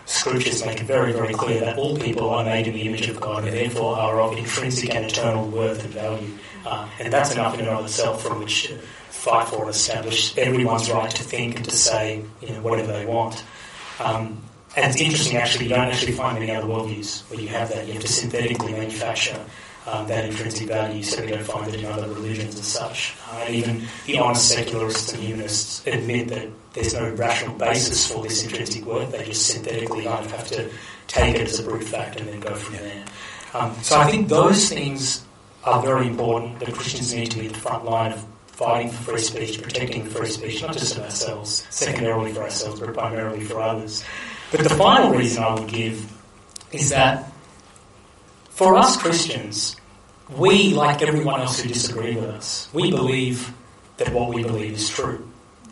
Scriptures make it very, very clear that all people are made in the image of God and therefore are of intrinsic and eternal worth and value. Uh, and that's enough in and of itself from which to fight for and establish everyone's right to think and to say, you know, whatever they want. Um, and it's interesting, actually, you don't actually find many other worldviews where you have that. You have to synthetically manufacture um, that intrinsic value, so you don't find it in other religions as such. Uh, and even the honest secularists and humanists admit that there's no rational basis for this intrinsic worth. They just synthetically kind of have to take it as a brute fact and then go from there. Um, so I think those things are very important, that Christians need to be at the front line of fighting for free speech, protecting free speech, not just of ourselves, secondarily for ourselves, but primarily for others. But the final reason I would give is that for us Christians, we, like everyone else who disagree with us, we believe that what we believe is true.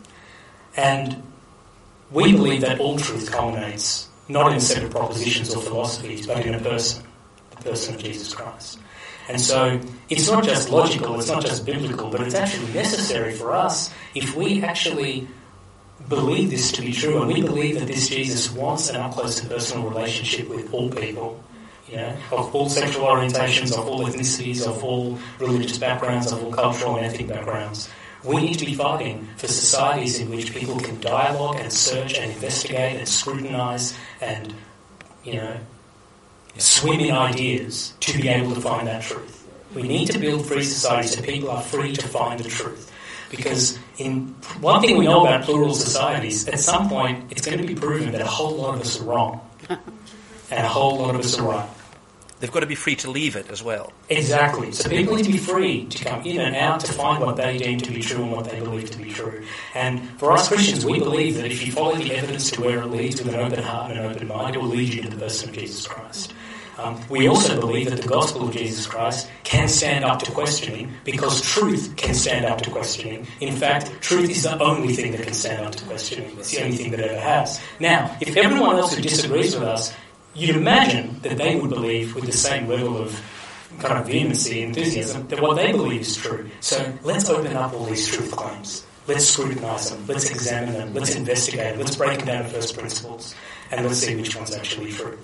And we believe that all truth culminates not in a set of propositions or philosophies, but in a person, the person of Jesus Christ. And so it's not just logical, it's not just biblical, but it's actually necessary for us if we actually believe this to be true, and we believe that this Jesus wants an up-close and personal relationship with all people, you know, of all sexual orientations, of all ethnicities, of all religious backgrounds, of all cultural and ethnic backgrounds. We need to be fighting for societies in which people can dialogue and search and investigate and scrutinise and, you know, swim in ideas to be able to find that truth. We need to build free societies so people are free to find the truth. Because in one thing we know about plural societies, at some point it's going to be proven that a whole lot of us are wrong and a whole lot of us are right. They've got to be free to leave it as well. Exactly. So people need to be free to come in and out to find what they deem to be true and what they believe to be true. And for us Christians, we believe that if you follow the evidence to where it leads with an open heart and an open mind, it will lead you to the person of Jesus Christ. Um, we also believe that the gospel of Jesus Christ can stand up to questioning because truth can stand up to questioning. In fact, truth is the only thing that can stand up to questioning. It's the only thing that ever has. Now, if everyone else who disagrees with us, you'd imagine that they would believe with the same level of kind of vehemency and enthusiasm that what they believe is true. So let's open up all these truth claims. Let's scrutinise them. Let's examine them. Let's investigate them. Let's break them down to first principles. And let's see which one's actually true.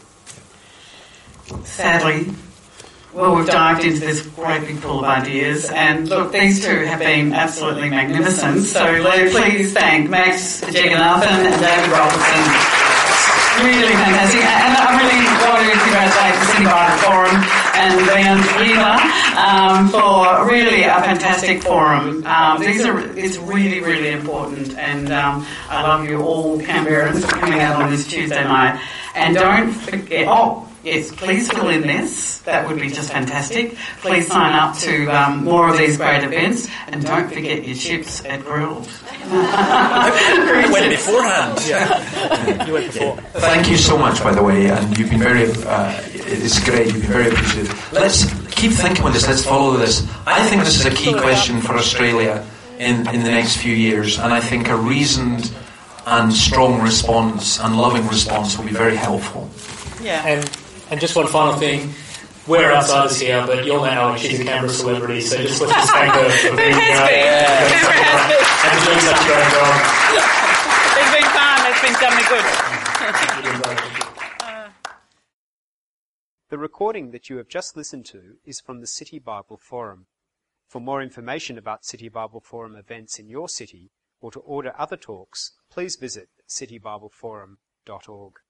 Sadly, well, we've dived into this great big pool of ideas, and look, these two have been absolutely magnificent. So please thank Max Jagannathan and David Robertson. Really fantastic, and I really want to congratulate the City Bible Forum and Leon Weaver um, for really a fantastic forum. Um, these are it's really, really important, and um, I love you all, Canberrans, for coming out on this Tuesday night. And don't forget, oh, yes, please fill in this. That would be just fantastic. Please sign up to um, more of these great events. And don't forget your chips at Grilled. You went beforehand. Yeah. You went before. Thank you so much, by the way, and you've been very, uh, it's great, you've been very appreciative. Let's keep thinking with this, let's follow this. I think this is a key question for Australia in, in the next few years, and I think a reasoned and strong response and loving response will be very helpful. Yeah. And and just one final thing, we're outsiders here, but you'll know Alex, she's a Canberra celebrity, so just let's just thank her for being here. And for doing such a great job. It's been fun, it's been done me good. The recording that you have just listened to is from the City Bible Forum. For more information about City Bible Forum events in your city, or to order other talks, please visit city bible forum dot org.